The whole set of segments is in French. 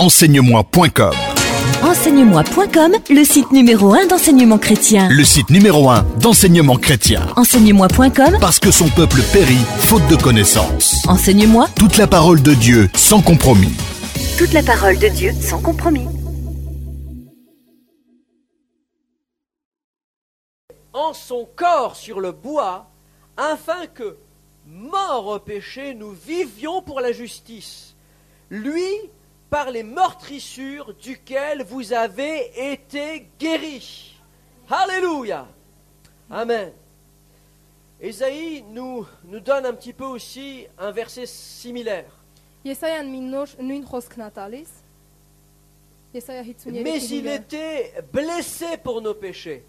Enseigne-moi.com. Enseigne-moi.com, le site numéro 1 d'enseignement chrétien. Le site numéro 1 d'enseignement chrétien. Enseigne-moi.com, Parce que son peuple périt faute de connaissance. Enseigne-moi, Toute la parole de Dieu sans compromis. toute la parole de Dieu sans compromis. En son corps sur le bois, afin que, morts au péché, nous vivions pour la justice. Lui, par les meurtrissures duquel vous avez été guéris. Alléluia. Amen. Ésaïe nous donne un petit peu aussi un verset similaire. Եսայան մի նույն խոսքն է տալիս։ Եսայա 53-ին։ Mais il était blessé pour nos péchés,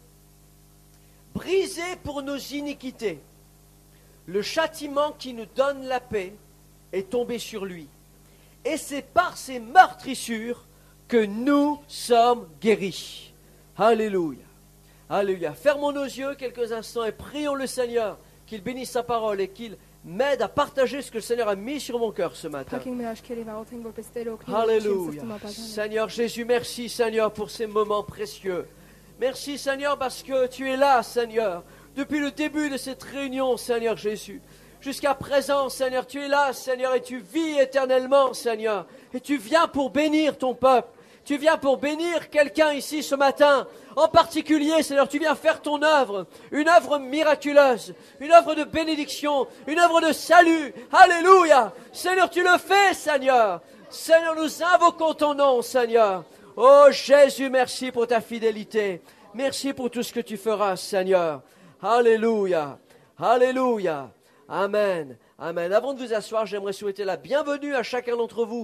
brisé pour nos iniquités. Le châtiment qui nous donne la paix est tombé sur lui. Et c'est par ces meurtrissures que nous sommes guéris. Alléluia. Alléluia. Fermons nos yeux quelques instants et prions le Seigneur qu'il bénisse sa parole et qu'il m'aide à partager ce que le Seigneur a mis sur mon cœur ce matin. Alléluia. Seigneur Jésus, merci Seigneur pour ces moments précieux. Merci Seigneur parce que tu es là Seigneur. Depuis le début de cette réunion Seigneur Jésus. Jusqu'à présent, Seigneur, tu es là, Seigneur, et tu vis éternellement, Seigneur. Et tu viens pour bénir ton peuple. Tu viens pour bénir quelqu'un ici ce matin. En particulier, Seigneur, tu viens faire ton œuvre. Une œuvre miraculeuse. Une œuvre de bénédiction. Une œuvre de salut. Alléluia. Seigneur, tu le fais, Seigneur. Seigneur, nous invoquons ton nom, Seigneur. Oh Jésus, merci pour ta fidélité. Merci pour tout ce que tu feras, Seigneur. Alléluia. Alléluia. Amen, amen. Avant de vous asseoir, j'aimerais souhaiter la bienvenue à chacun d'entre vous.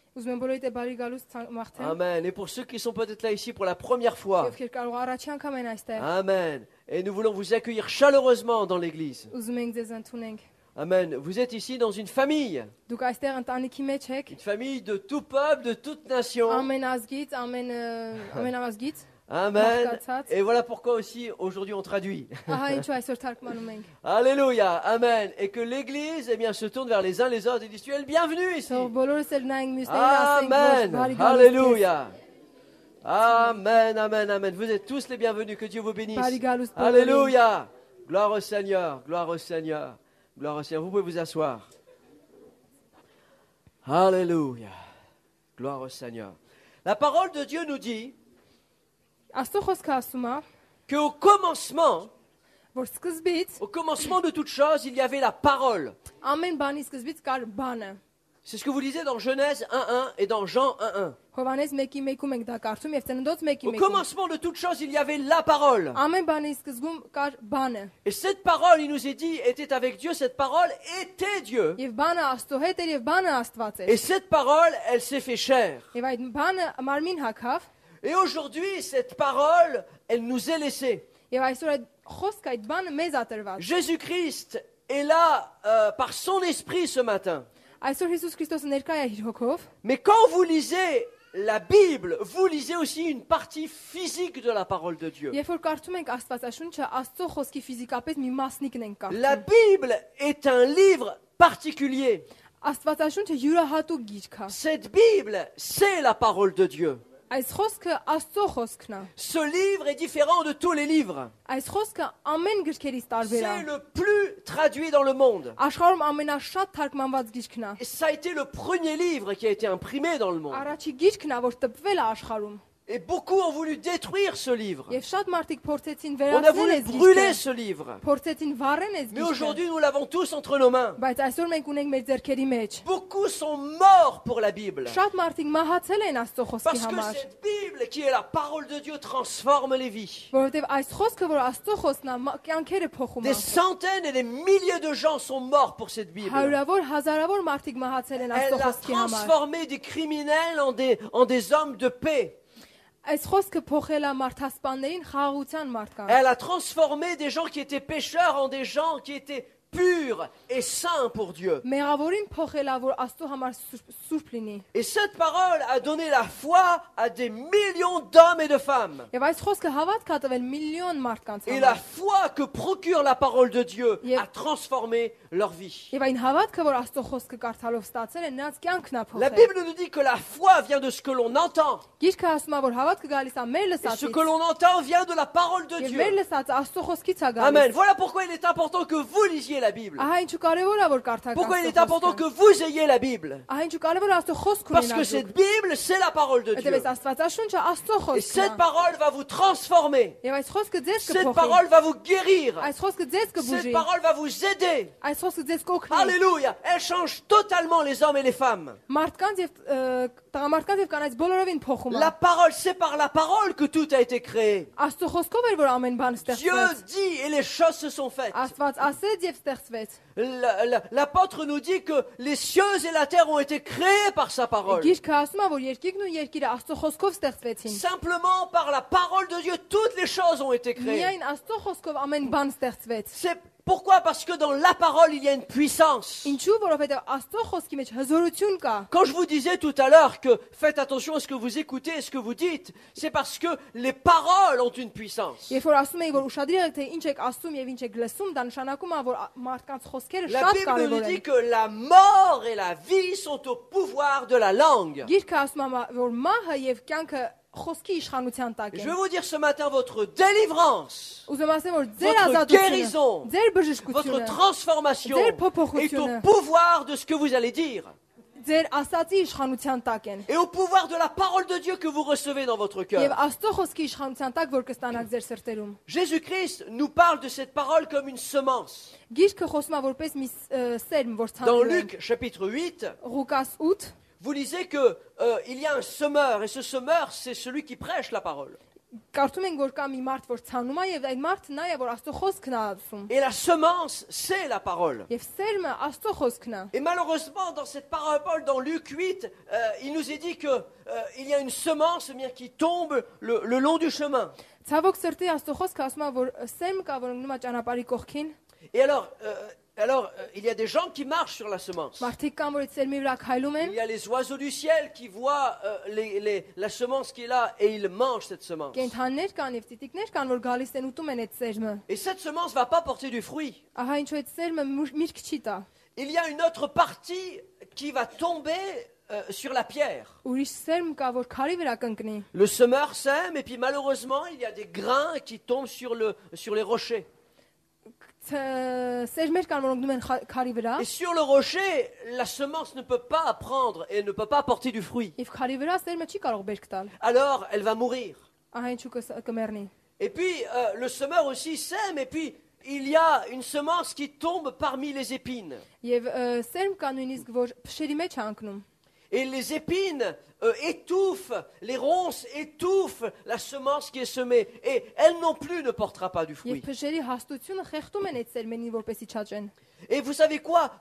Amen. Et pour ceux qui sont peut-être là ici pour la première fois. Amen. Et nous voulons vous accueillir chaleureusement dans l'église. Amen. Vous êtes ici dans une famille. Une famille de tout peuple, de toute nation. Amen. Et voilà pourquoi aussi aujourd'hui on traduit. Alléluia. Amen. Et que l'église se tourne vers les uns les autres et dit tu es le bienvenu ici. Amen. Alléluia. Amen. Amen. Amen. Vous êtes tous les bienvenus. Que Dieu vous bénisse. Alléluia. Gloire au Seigneur. Gloire au Seigneur. Gloire au Seigneur. Vous pouvez vous asseoir. Alléluia. Gloire au Seigneur. La parole de Dieu nous dit qu'au commencement de toute chose, il y avait la parole. C'est ce que vous lisez dans Genèse 1.1 et dans Jean 1.1. Au commencement de toute chose, il y avait la parole. Et cette parole, il nous est dit, était avec Dieu. Cette parole était Dieu. Et cette parole, elle s'est fait chair. Et aujourd'hui, cette parole, elle nous est laissée. Jésus-Christ est là par son esprit ce matin. Mais quand vous lisez la Bible, vous lisez aussi une partie physique de la parole de Dieu. La Bible est un livre particulier. Cette Bible, c'est la parole de Dieu. Ce livre est différent de tous les livres. C'est le plus traduit dans le monde. Et ça a été le premier livre qui a été imprimé dans le monde. Et beaucoup ont voulu détruire ce livre. On a voulu brûler ce livre. Mais aujourd'hui, nous l'avons tous entre nos mains. Beaucoup sont morts pour la Bible. Parce que cette Bible, qui est la parole de Dieu, transforme les vies. Des centaines et des milliers de gens sont morts pour cette Bible. Elle a transformé des criminels en des hommes de paix. Elle a transformé des gens qui étaient pécheurs en des gens qui étaient pur et saint pour Dieu. Մեղավորին փոխելա, որ Աստծո համար սուրբ լինի։ Et cette parole a donné la foi à des millions d'hommes et de femmes. Եվ այս խոսքը հավատք ա տվել միլիոն մարդկանց Et la համար։ foi que procure la parole de Dieu Yep. a transformé leur vie. Եվ այն հավատքը, որ Աստծո խոսքը կարդալով ստացել է, նրանց կյանքն ա La փոխել։ Bible nous dit que la foi vient de ce que l'on entend. Գիրքը ասում է, որ հավատքը գալիս է մեր Et ce լսածից։ que l'on entend vient de la parole de Եվ մեր Dieu. լսածը Աստծո խոսքից է Amen. գալիս։ Voilà pourquoi il est important que vous lisiez la Bible. Ահա ինչու կարևոր է որ կարդաք Pourquoi il est Աստծո important խոսքը։ que vous ayez la Bible. Ահա ինչու կարևոր է Աստծո խոսք Parce que ունենալ։ cette Bible, c'est la parole de Dieu. Այդպես Աստվածաշունչը Աստծո Et խոսքն cette է։ parole va vous transformer. Եվ այս խոսքը ձեզ Cette կփոխի։ parole va vous guérir. Այս խոսքը ձեզ Cette կբուժի։ parole va vous aider. Այս խոսքը ձեզ կօգնի։ Alléluia. Elle change totalement les hommes et les femmes. Մարդկանց եւ տղամարդկանց եւ կանայց բոլորովին փոխում է։ La parole, c'est par la parole que tout a été créé. Աստծո խոսքով էր որ ամեն բան Dieu ստեղծվեց։ dit et les choses se sont faites. Աստված ասեց եւ ստեղծվեց։ L'apôtre nous dit que les cieux et la terre ont été créés par sa parole. Գիրքը ասում է որ երկիրն ու երկիրը Աստծո խոսքով ստեղծվեցին։ Simplement par la parole de Dieu, toutes les choses ont été créées. Միայն Աստծո խոսքով ամեն բան ստեղծվեց։ C'est pourquoi? Parce que dans la parole, il y a une puissance. Ինչու? Որովհետեւ Աստծո խոսքի մեջ հզորություն կա։ Quand je vous disais tout à l'heure que faites attention à ce que vous écoutez et ce que vous dites, c'est parce que les paroles ont une puissance. Երբ որ ասում էի որ ուշադրի եղեք թե ինչ եք ասում եւ ինչ եք լսում, դա նշանակում է որ մարդկանց խոսքերը La շատ Bible nous կարեւոր dit են։ que la mort et la vie sont au pouvoir de la langue. Գիրքը ասում է որ մահը եւ կյանքը խոսքի իշխանության տակ Je են։ veux vous dire ce matin votre délivrance, Ուզում ասեմ որ ձեր votre ազատությունը, guérison, ձեր votre բժշկությունը, transformation Ձեր est փոփոխությունը, au pouvoir de ce que vous allez dire ձեր ասացի իշխանության տակ են։ et au pouvoir de la parole de Dieu que vous recevez dans votre Եվ cœur. Աստծո խոսքի իշխանության տակ որ կստանաք ձեր սրտերում։ Jésus-Christ nous parle de cette parole comme une semence. Գիրքը խոսում է որպես մի սերմ, որ Dans ցանցում է։ Luc chapitre 8, Ղուկաս 8 vous lisez que il y a un semeur et ce semeur c'est celui qui prêche la parole. կարդում ենք որ կա մի մարդ որ ցանում է եւ այդ մարդը նա է որ Աստծո խոսքն է ասում։ Et la semence c'est la parole. Եվ սերմը Աստծո խոսքն է։ Et malheureusement dans cette parabole dans Luc 8, il nous est dit que il y a une semence eh bien, qui tombe le long du chemin. Ցավոք սրտի Աստծո խոսքը ասում է որ սերմ կա որ ընկնում է ճանապարհի կողքին։ Et alors, il y a des gens qui marchent sur la semence. Մարդիկ կան որ այդ սերմի վրա քայլում Il են։ y a les oiseaux du ciel qui voient la semence qui est là et ils mangent cette semence. Կենթանիներ կան եւ ծիտիկներ կան որ գալիս են ուտում են այդ սերմը։ Et cette semence ne va pas porter du fruit. Ահա ինչու այդ սերմը միրգ չի տա։ Il y a une autre partie qui va tomber sur la pierre. Ուրիշ սերմ կա որ քարի վրա կընկնի։ Le semeur sème et puis malheureusement il y a des grains qui tombent sur les rochers. Սերմեր կան որ ընկնում են քարի վրա։ Et sur le rocher, la semence ne peut pas prendre et ne peut pas porter du fruit. Եվ քարի վրա սերմը չի կարող բերք տալ։ Alors elle va mourir. Ահա ինչու կմեռնի։ Et puis le semeur aussi sème et puis il y a une semence qui tombe parmi les épines. Եվ սերմ կա նույնիսկ որ փշերի մեջ է ընկնում։ Et les épines étouffent, les ronces étouffent la semence qui est semée. Et elle non plus ne portera pas du Եվ fruit. փշերի հաստությունը խեղդում են այդ սերմերին որպեսի չաճեն։ Et vous savez quoi?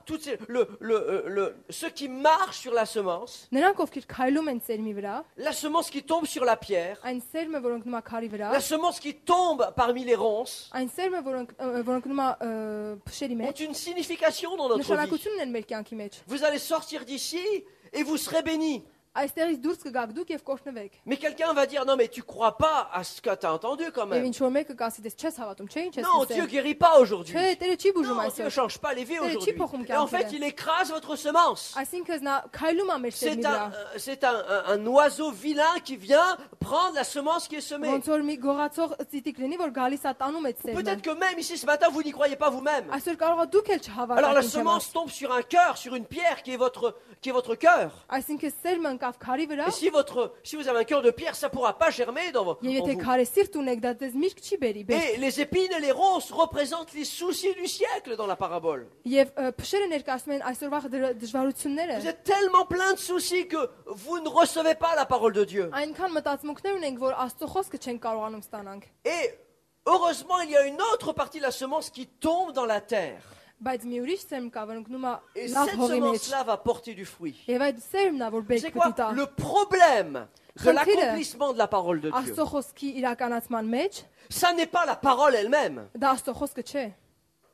Ceux qui marchent sur la semence, Նրանք ովքեր քայլում են սերմի վրա, la semence qui tombe sur la pierre, այն սերմը որ ընկնում է քարի վրա, la semence qui tombe parmi les ronces, այն սերմը որ ընկնում է փշերի ont մեջ, une signification dans notre vie. նշանակություն ունեն մեր կյանքի մեջ։ Vous allez sortir d'ici et vous serez bénis. Այստեղից դուրս կգաք դուք եւ կօրհնվեք։ Mais quelqu'un va dire, non mais tu crois pas à ce que tu as entendu quand Եվ même. ինչ որ mեկը կասի դες չես հավատում, չէ՞ ինչ ես Non, Dieu ասել։ guérit pas aujourd'hui. Չէ, Տերը չի բուժում Non, Dieu ne այսօր։ change pas les vies aujourd'hui. փոխում Et en fait, կյանքերը։ il écrase votre semence. Այսինքն նա քայլում է մեր սերմի վրա։ C'est un oiseau vilain qui vient prendre la semence qui est semée. Ոնց որ մի գողացող ծիտիկ լինի, որ gալիս է տանում այդ սերմը։ Peut-être que même ici ce matin, vous n'y croyez pas vous-même. Այսօր կարող է դուք էլ Alors la չհավատաք ինձ semence համար։ tombe sur un cœur, sur une pierre qui est votre cœur. Այսինքն սերմը ընկավ քարի վրա, Et si vous avez un cœur de pierre, ça ne pourra pas germer dans եւ en եթե vous. քարե սիրտ ունեք, դա դες միրգ չի բերի։ Et les épines et les ronces représentent les soucis du siècle dans la parabole. Եվ փշերը ներկայացնում են այսօրվա դժվարությունները։ Vous êtes tellement plein de soucis que vous ne recevez pas la parole de Dieu. Այնքան մտածմունքներ ունենք, որ Աստծո խոսքը չեն կարողանում ստանանք։ Et heureusement, il y a une autre partie de la semence qui tombe dans la terre. Բայց մի ուրիշ սերմ կա, որ ընկնում է Et լավ cette հողի մեջ։ semence-là va porter du fruit. Եվ այդ սերմն է, որ բերք C'est quoi պետք է տա։ le problème de l'accomplissement de la parole de Dieu? Աստծո խոսքի իրականացման մեջ Ça n'est pas la parole elle-même. դա Աստծո խոսքը չէ։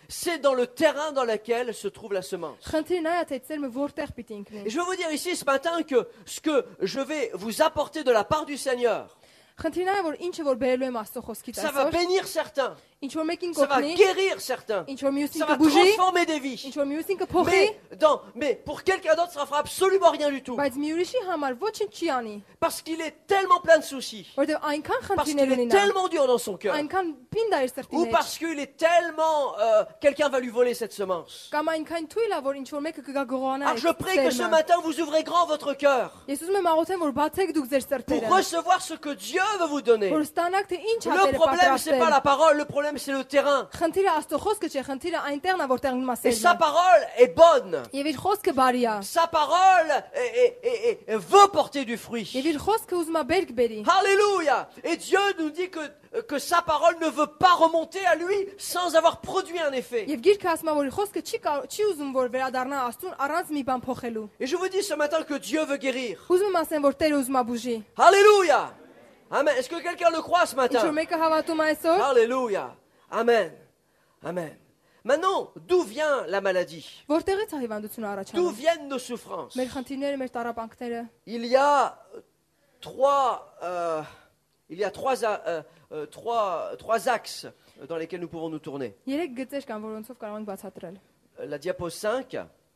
c'est dans le terrain dans lequel se trouve la semence. Խնդիրն այ է, թե ծերմը որտեղ պիտի Et ընկնի։ je veux vous dire ici ce matin que ce que je vais vous apporter de la part du Seigneur, Խնդիրն այ է, որ ինչը որ բերելու եմ Աստծո խոսքից ça va այսօր, bénir certains, ինչ որ mekին ça va կօգնի, guérir certains, ինչ որ մյուսին ça va կբուժի, transformer des vies. ինչ որ մյուսին կփոխի, Mais pour quelqu'un d'autre, ça ne fera absolument rien du tout. բայց մի ուրիշի համար ոչինչ չի անի, Parce qu'il est tellement plein de soucis, որովհետև այնքան parce խնդիրներ qu'il ունի est նա, tellement dur dans son cœur, այնքան պինդ է իր սրտի ou մեջ, parce qu'il est tellement... quelqu'un va lui voler cette semence. կամ այնքան թույլ է, որ ինչ որ mekը կգա գողանա Alors je prie que ce matin, vous ouvrez grand votre cœur Ես ուզում եմ աղոթեմ, որ բացեք դուք ձեր pour սրտերը, recevoir ce que Dieu veut vous donner. որ ստանաք թե ինչ Le հատերը problème, c'est pas պատրաստել։ la parole, le problème, c'est le terrain. Խնդիրը Աստծո խոսքը չէ, խնդիրը այնտեղն է, որտեղ ունի Et sa մասերն։ parole est bonne. Եվ իր խոսքը բարի է, Sa parole veut porter du fruit. եւ իր խոսքը ուզում է բերք բերի։ Alléluia. Et Dieu nous dit que sa parole ne veut pas remonter à lui sans avoir produit un effet. Եվ գիրքը ասում է, որ իր խոսքը չի ուզում որ վերադառնա Աստծուն առանց մի բան փոխելու։ Et je vous dis ce matin que Dieu veut guérir. Ուզում եմ ասեմ, որ Տերը ուզում է բուժի։ Alléluia. Amen. Est-ce que quelqu'un le croit ce Ինչ որ matin? մեկը հավատում է այսօր, Alléluia. Amen. Amen. Maintenant, d'où vient la maladie? որտեղից է հիվանդությունը D'où առաջանում։ viennent nos souffrances? Մեր խնդիրները, մեր տառապանքները։ Il y a trois axes dans lesquels nous pouvons nous tourner. 3 գծեր կան, որոնցով կարող ենք բացատրել։ La diapo 5.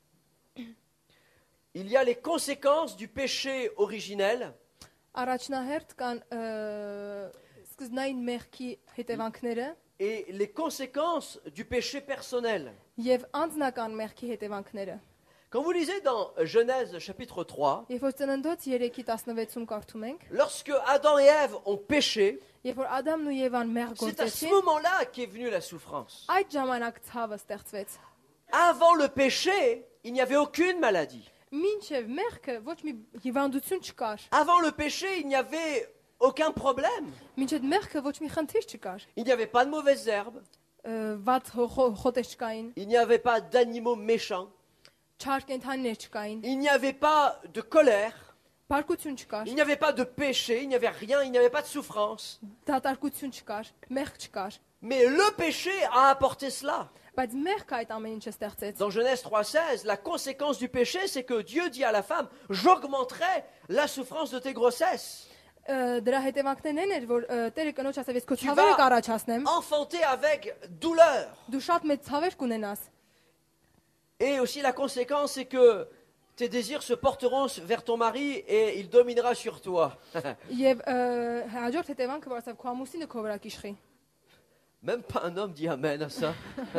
Il y a les conséquences du péché originel Առաջնահերթ կան սկզբնային մեղքի հետևանքները et les conséquences du péché personnel. եւ անձնական մեղքի հետևանքները։ Quand vous lisez dans Genèse chapitre 3, Երբ որ Ծննդոց 3:16-ում կարդում ենք, lorsque Adam et Ève ont péché, երբ որ Ադամն ու Եվան մեղ c'est à ce գործեցին, moment-là qu'est venue la souffrance. այդ ժամանակ ցավը ստեղծվեց։ Avant le péché, il n'y avait aucune maladie. Մինչև մեղքը ոչ մի հիվանդություն չկար։ Avant le péché, il n'y avait aucun problème. Մինչև մեղքը ոչ մի խնդիր չկար։ Il n'y avait pas de mauvaises herbes, Վատ խոտեր չկային, il n'y avait pas d'animaux méchants, չար կենդանիներ չկային, il n'y avait pas de colère, բարկություն չկար, il n'y avait pas de péché, il n'y avait rien, il n'y avait pas de souffrance. դատարկություն չկար, մեղք չկար։ Mais le péché a apporté cela. Բայց մեղքը այդ ամեն ինչը ստեղծեց։ Dans Genèse 3,16, la conséquence du péché, c'est que Dieu dit à la femme, j'augmenterai la souffrance de tes grossesses. Դրա հետևանքներն են, որ Տերը կնոջ ասավ, ես քո Tu ցավերը vas կառաջացնեմ, enfanter avec douleur. դու շատ մեծ ցավեր կունենաս։ Et aussi la conséquence, c'est que tes désirs se porteront vers ton mari et il dominera sur toi. Եվ հաջորդ հետևանքը որ ասավ, քո ամուսինը քո վրա կիշխի։ Même pas un homme dit Amen à ça.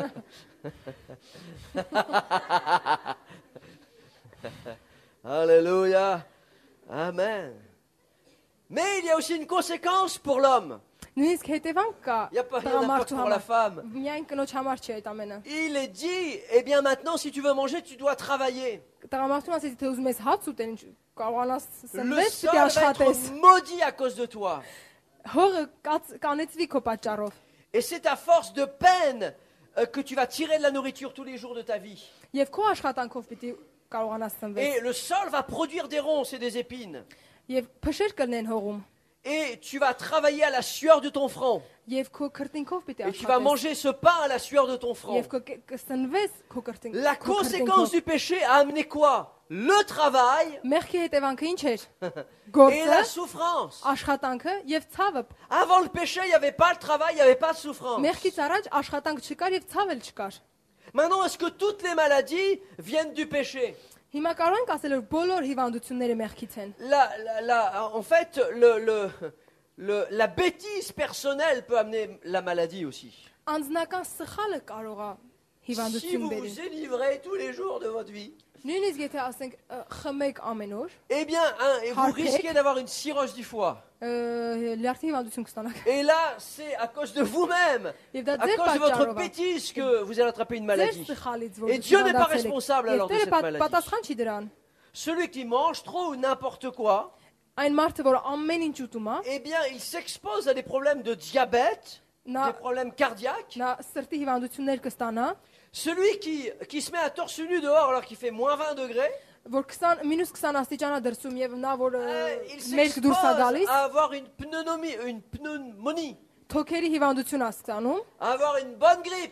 Alléluia. Amen. Mais il y a aussi une conséquence pour l'homme. Նույնիսկ հետևանք կա Il n'y a pas rien à faire pour la femme. Միայն կնոջ համար չէ այդ ամենը։ Il est dit, eh bien maintenant, si tu veux manger, tu dois travailler. Տղամարդուն ասեցի, թե ուզում ես հաց ուտել, ինչ կարողանաս Le սնվես, sol պիտի va աշխատես։ être maudit à cause de toi. Հողը կանեցվի քո պատճառով։ Et c'est à force de peine que tu vas tirer de la nourriture tous les jours de ta vie. Եվ քո աշխատանքով պիտի կարողանաս սնվես։ Et le sol va produire des ronces et des épines. Եվ փշեր կլնեն հողում։ Et tu vas travailler à la sueur de ton front. Եվ քո քրտինքով պիտի Et tu vas աշխատես։ manger ce pain à la sueur de ton front. Եվ կսնվես քո քրտինքով։ La conséquence du péché a amené quoi? Le travail Մեղքի հետևանքը ինչ էր։ et Գործը, la souffrance. աշխատանքը եւ ցավը։ Avant le péché, il n'y avait pas le travail, il n'y avait pas de souffrance. Մեղքից առաջ աշխատանք չկար եւ ցավ էլ չկար։ Maintenant, est-ce que toutes les maladies viennent du péché? Հիմա կարող ենք ասել որ բոլոր հիվանդությունները մեղքից են։ En fait, la bêtise personnelle peut amener la maladie aussi. Անձնական սխալը կարող է Si հիվանդություն vous բերի։ vous élivrez tous les jours de votre vie, Նույնիսկ եթե ասենք խմեք amեն օր, eh bien, et vous Harpec. risquez d'avoir une cirrhose du foie. լյարդի հիվանդություն կստանաք։ Et là, c'est à cause de vous-même, Եվ դա à ձեր cause de votre պատճառով է։ bêtise que vous allez attraper une Ձեր maladie. սխալից որ Et Dieu n'est pas հիվանդացել եք։ responsable Եվ alors de Տերը cette maladie. պատասխան չի դրան։ Celui qui mange trop ou n'importe quoi, Այն մարդը, որ ամեն ինչ ուտում է, eh bien, il s'expose à des problèmes de diabète, նա des problèmes cardiaques. նա սրտի հիվանդություններ կստանա, Celui qui se met à torse nu dehors alors qu'il fait moins 20 degrés, որ 20 -20 աստիճան է դրսում եւ նա որ il մերկ դուրս է s'expose գալիս, à avoir une pneumonie, թոքերի հիվանդություն է ստանում, à avoir une bonne grippe.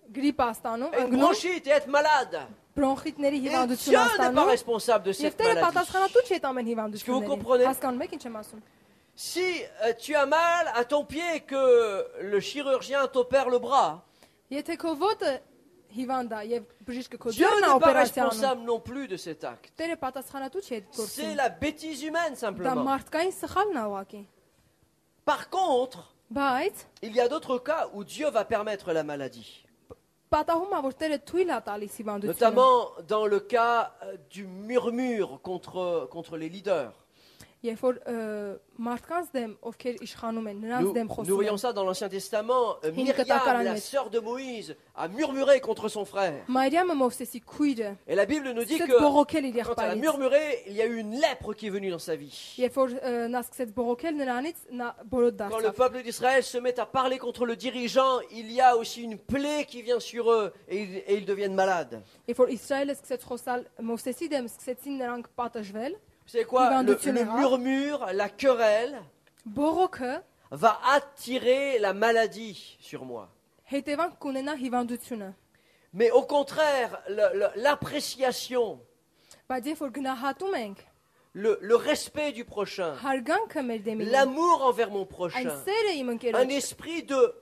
գրիպ աստանում, une ընկնում, bronchite et être malade. բրոնխիտների Et Dieu հիվանդություն n'est pas աստանում, responsable de եւ cette Տերը maladie. պատասխանատու չի այդ ամեն Est-ce que vous comprenez? հիվանդություններին։ Հասկանում եք ինչ եմ ասում։ Si tu as mal à ton pied et que le chirurgien t'opère le bras, Եթե քո ոտը հիվանդ է եւ բժիշկը քո Dieu ձեռն է n'est pas օպերացիա անում, responsable non plus de cet acte. Տերը պատասխանատու չի այդ C'est գործին։ la bêtise humaine Դա simplement. մարդկային սխալն է ուղղակի։ Par contre, Բայց il y a d'autres cas où Dieu va permettre la maladie. պատահում է որ Տերը թույլ է տալիս հիվանդությունը։ Notamment dans le cas du murmure contre les leaders. Երբ որ մարդկանց դեմ ովքեր իշխանում են, նրանց դեմ Nous խոսում voyons են։ ça dans l'Ancien Testament. Myriam, կտակարան la մեջ։ sœur de Moïse, a murmuré contre son frère. Մարիամը Մովսեսի քույրը Et la Bible nous dit սկսեց que բողոքել իր quand elle a եղբայրից։ murmuré, il y a eu une lèpre qui est venue dans sa vie. Երբ որ նա սկսեց բողոքել նրանից, նա բոլոտ Quand le դարձավ։ peuple d'Israël se met à parler contre le dirigeant, il y a aussi une plaie qui vient sur eux et ils deviennent malades. Երբ որ Իսրայելը սկսեց խոսալ Մովսեսի դեմ, սկսեցին նրանք պատժվել։ Vous savez quoi? Le Hivandutune-ra. murmure, la querelle Բողոքը va attirer la maladie sur moi. հետևանք կունենա հիվանդությունը։ Mais au contraire, l'appréciation, Բայց երբ որ գնահատում ենք le respect du prochain, հարգանքը մեր դեմին, l'amour envers mon այն prochain, սերը իմ un ընկերոջ, esprit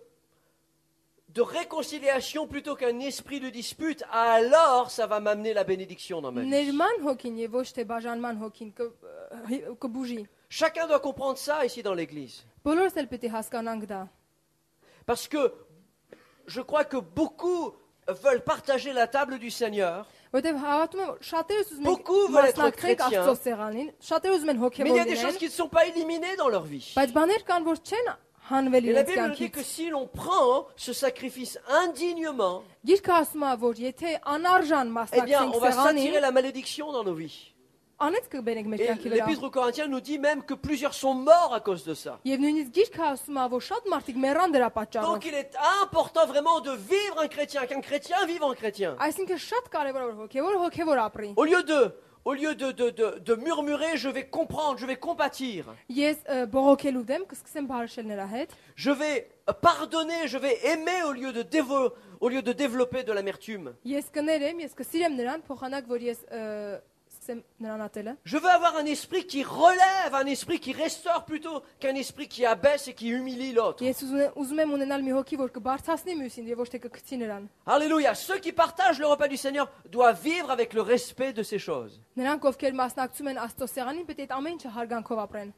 de réconciliation plutôt qu'un esprit de dispute, alors ça va m'amener la bénédiction dans ma vie. ներման հոգին եւ ոչ թե բաժանման հոգին կբուժի։ Chacun doit comprendre ça ici dans l'église. Բոլորս էլ պետք է հասկանանք դա։ Parce que je crois que beaucoup veulent partager la table du Seigneur, Որտեւ հավատում եմ շատերս ուզում Beaucoup են veulent être մասնակցել chrétiens. Աստծո սեղանին, շատերս ուզում են mais il y a des հոգևոր choses լինել, qui ne sont pas éliminées dans leur vie. բայց բաներ կան, որ չեն հանվել Et la իրենց Bible nous dit que կյանքից։ si l'on prend ce sacrifice indignement, Գիրքը ասում է, որ եթե անարժան eh bien, մասնակցենք on va սեղանին, s'attirer la malédiction dans nos vies. անեց կբերենք մեր Et կյանքի վրա։ l'Épître aux Corinthiens nous dit même que plusieurs sont morts à cause de ça. Եվ նույնիսկ գիրքը ասում է, որ շատ մարդիկ մեռան դրա պատճառով։ Donc il est important vraiment de vivre un chrétien, qu'un chrétien vive en chrétien. Այսինքն շատ կարևոր է որ հոգևոր ապրի։ Au lieu de murmurer, je vais comprendre, je vais compatir. Ես բողոքելու դեմ կսկսեմ բարշել նրա հետ։ Je vais pardonner, je vais aimer au lieu de développer de l'amertume. Ես կներեմ, ես կսիրեմ նրան, փոխանակ որ ես սկսեմ նրան ատելը։ Je veux avoir un esprit qui relève, un esprit qui restaure plutôt qu'un esprit qui abaisse et qui humilie l'autre. Ես ուզում եմ ունենալ մի հոգի, որ կբարձրացնի մյուսին եւ ոչ թե կգցի նրան։ Alléluia. Ceux qui partagent le repas du Seigneur doivent vivre avec le respect de ces choses. Նրանք ովքեր մասնակցում են Աստծո սեղանին, պետք է այդ ամեն ինչը հարգանքով ապրեն։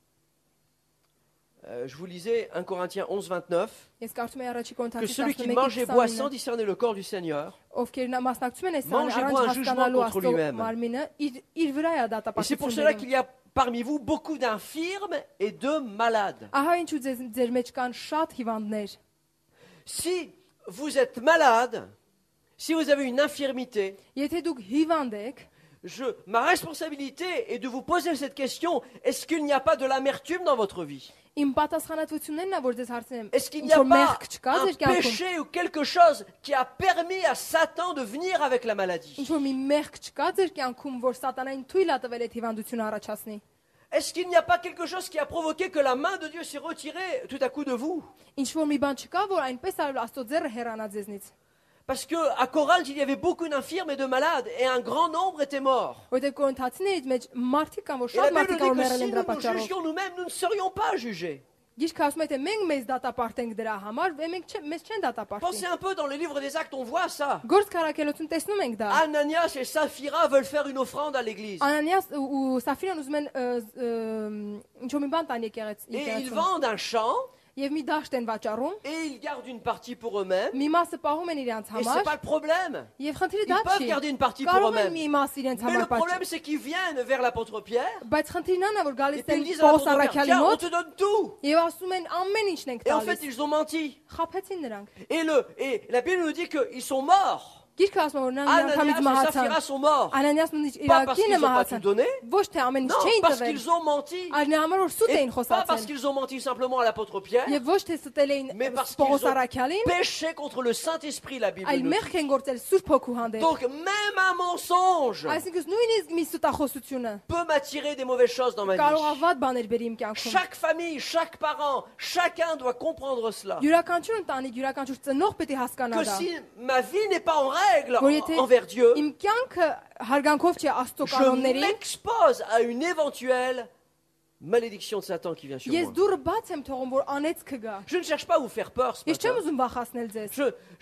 Je vous lisais 1 Corinthiens 11, 29. Ես կարծում եմ առաջի Que կոնտակտի celui qui mange et boit sans discerner le corps du Seigneur, ովքեր մասնակցում են այս mange et առանց boit un jugement հասկանալու contre Աստծո lui-même. մարմինը, իր վրա է et c'est pour cela դատապարտություն։ qu'il y a parmi vous beaucoup d'infirmes et de malades. Ահա ինչու ձեր մեջ կան շատ հիվանդներ։ Si vous êtes malade, si vous avez une infirmité, Եթե դուք հիվանդ եք, ma responsabilité est de vous poser cette question, est-ce qu'il n'y a pas de l'amertume dans votre vie? իմ պատասխանատվությունն է որ ձեզ հարցնեմ, Est-ce qu'il n'y ինչ a որ pas մեղք չկա un ձեր կյանքում։ péché ou quelque chose qui a permis à Satan de venir avec la maladie? Ինչ որ մի մեղք չկա ձեր կյանքում, որ սատանային թույլ է տվել այդ հիվանդությունը առաջացնի։ Est-ce qu'il n'y a pas quelque chose qui a provoqué que la main de Dieu s'est retirée tout à coup de vous? Ինչ որ մի բան չկա, որ այնպես արել Աստծո ձեռը հեռանա ձեզնից։ Parce qu'à Corinthe, il y avait beaucoup d'infirmes et de malades, et un grand nombre étaient morts. Որտեղ կորինթացիներից մեջ մարդիկ կան, որ Et la շատ Bible մարդիկ nous կան, որ dit que մեռել si են nous դրա nous պատճառով։ jugions nous-mêmes, nous ne serions pas jugés. Գիրքը ասում է, թե մենք մեզ դատապարտենք դրա համար, մեզ չեն դատապարտի։ Pensez un peu dans le livre des Actes, on voit ça. Գործ քարակելություն տեսնում ենք դա։ Ananias et Saphira veulent faire une offrande à l'église. Անանիաս ու Սաֆիրան ուզում են ինչ որ մի բան տան Et ils եկեղեցու։ vendent un champ, Եվ մի դաշտ են վաճառում, et ils gardent une partie pour eux-mêmes. մի մասը պահում են իրենց Et c'est համար, pas le problème. եւ խնդիրը Ils դա peuvent չի։ garder une partie pour Կարող են eux-mêmes. մի մաս իրենց Mais le համար problème, պատճառ։ c'est qu'ils viennent vers l'apôtre Pierre, Բայց խնդիրն է որ et գալիս puis են ils disent à Պողոս l'apôtre Pierre, Առաքյալի tiens, on մոտ te donne tout. եւ ասում են ամեն ինչն ենք Et en fait, տալիս։ ils ont menti. Խափեցին նրանք։ Et la Bible nous dit qu'ils sont morts. Գիրքը ասում է, որ նրանք Ananias et մահացան։ Saphira sont morts. Անանիասն իր Pas parce կինը qu'ils n'ont pas tout մահացան։ donné. Ոչ թե ամեն ինչ Non, չէին parce տվել, qu'ils ont menti. այլ նրա համար որ սուտ Et էին pas parce խոսացել։ qu'ils ont menti simplement à l'apôtre Pierre, Եվ ոչ թե ստել էին mais parce Պողոս qu'ils ont Արաքյալին, péché contre le Saint-Esprit, la Bible այլ nous dit. մեղք են գործել Սուրբ Հոգու հանդեպ։ Donc même un mensonge Այսինքն նույնիսկ մի ստախոսությունը peut m'attirer des mauvaises choses dans ma կարող է vie. վատ բաներ բերի իմ կյանքում։ Chaque famille, chaque parent, chacun doit comprendre cela. Յուրաքանչյուր ընտանիք, յուրաքանչյուր ծնող պետք է հասկանա Que դա։ si ma vie n'est pas en règle Որ եթե envers Dieu, իմ կյանքը հարգանքով չի Աստծո je կանոններին, m'expose à une éventuelle malédiction de Satan qui vient sur ես moi. դուրը բաց եմ թողում, որ անեծքը գա։ Je ne cherche pas à vous faire peur ce Ես չեմ matin. ուզում վախացնել ձեզ։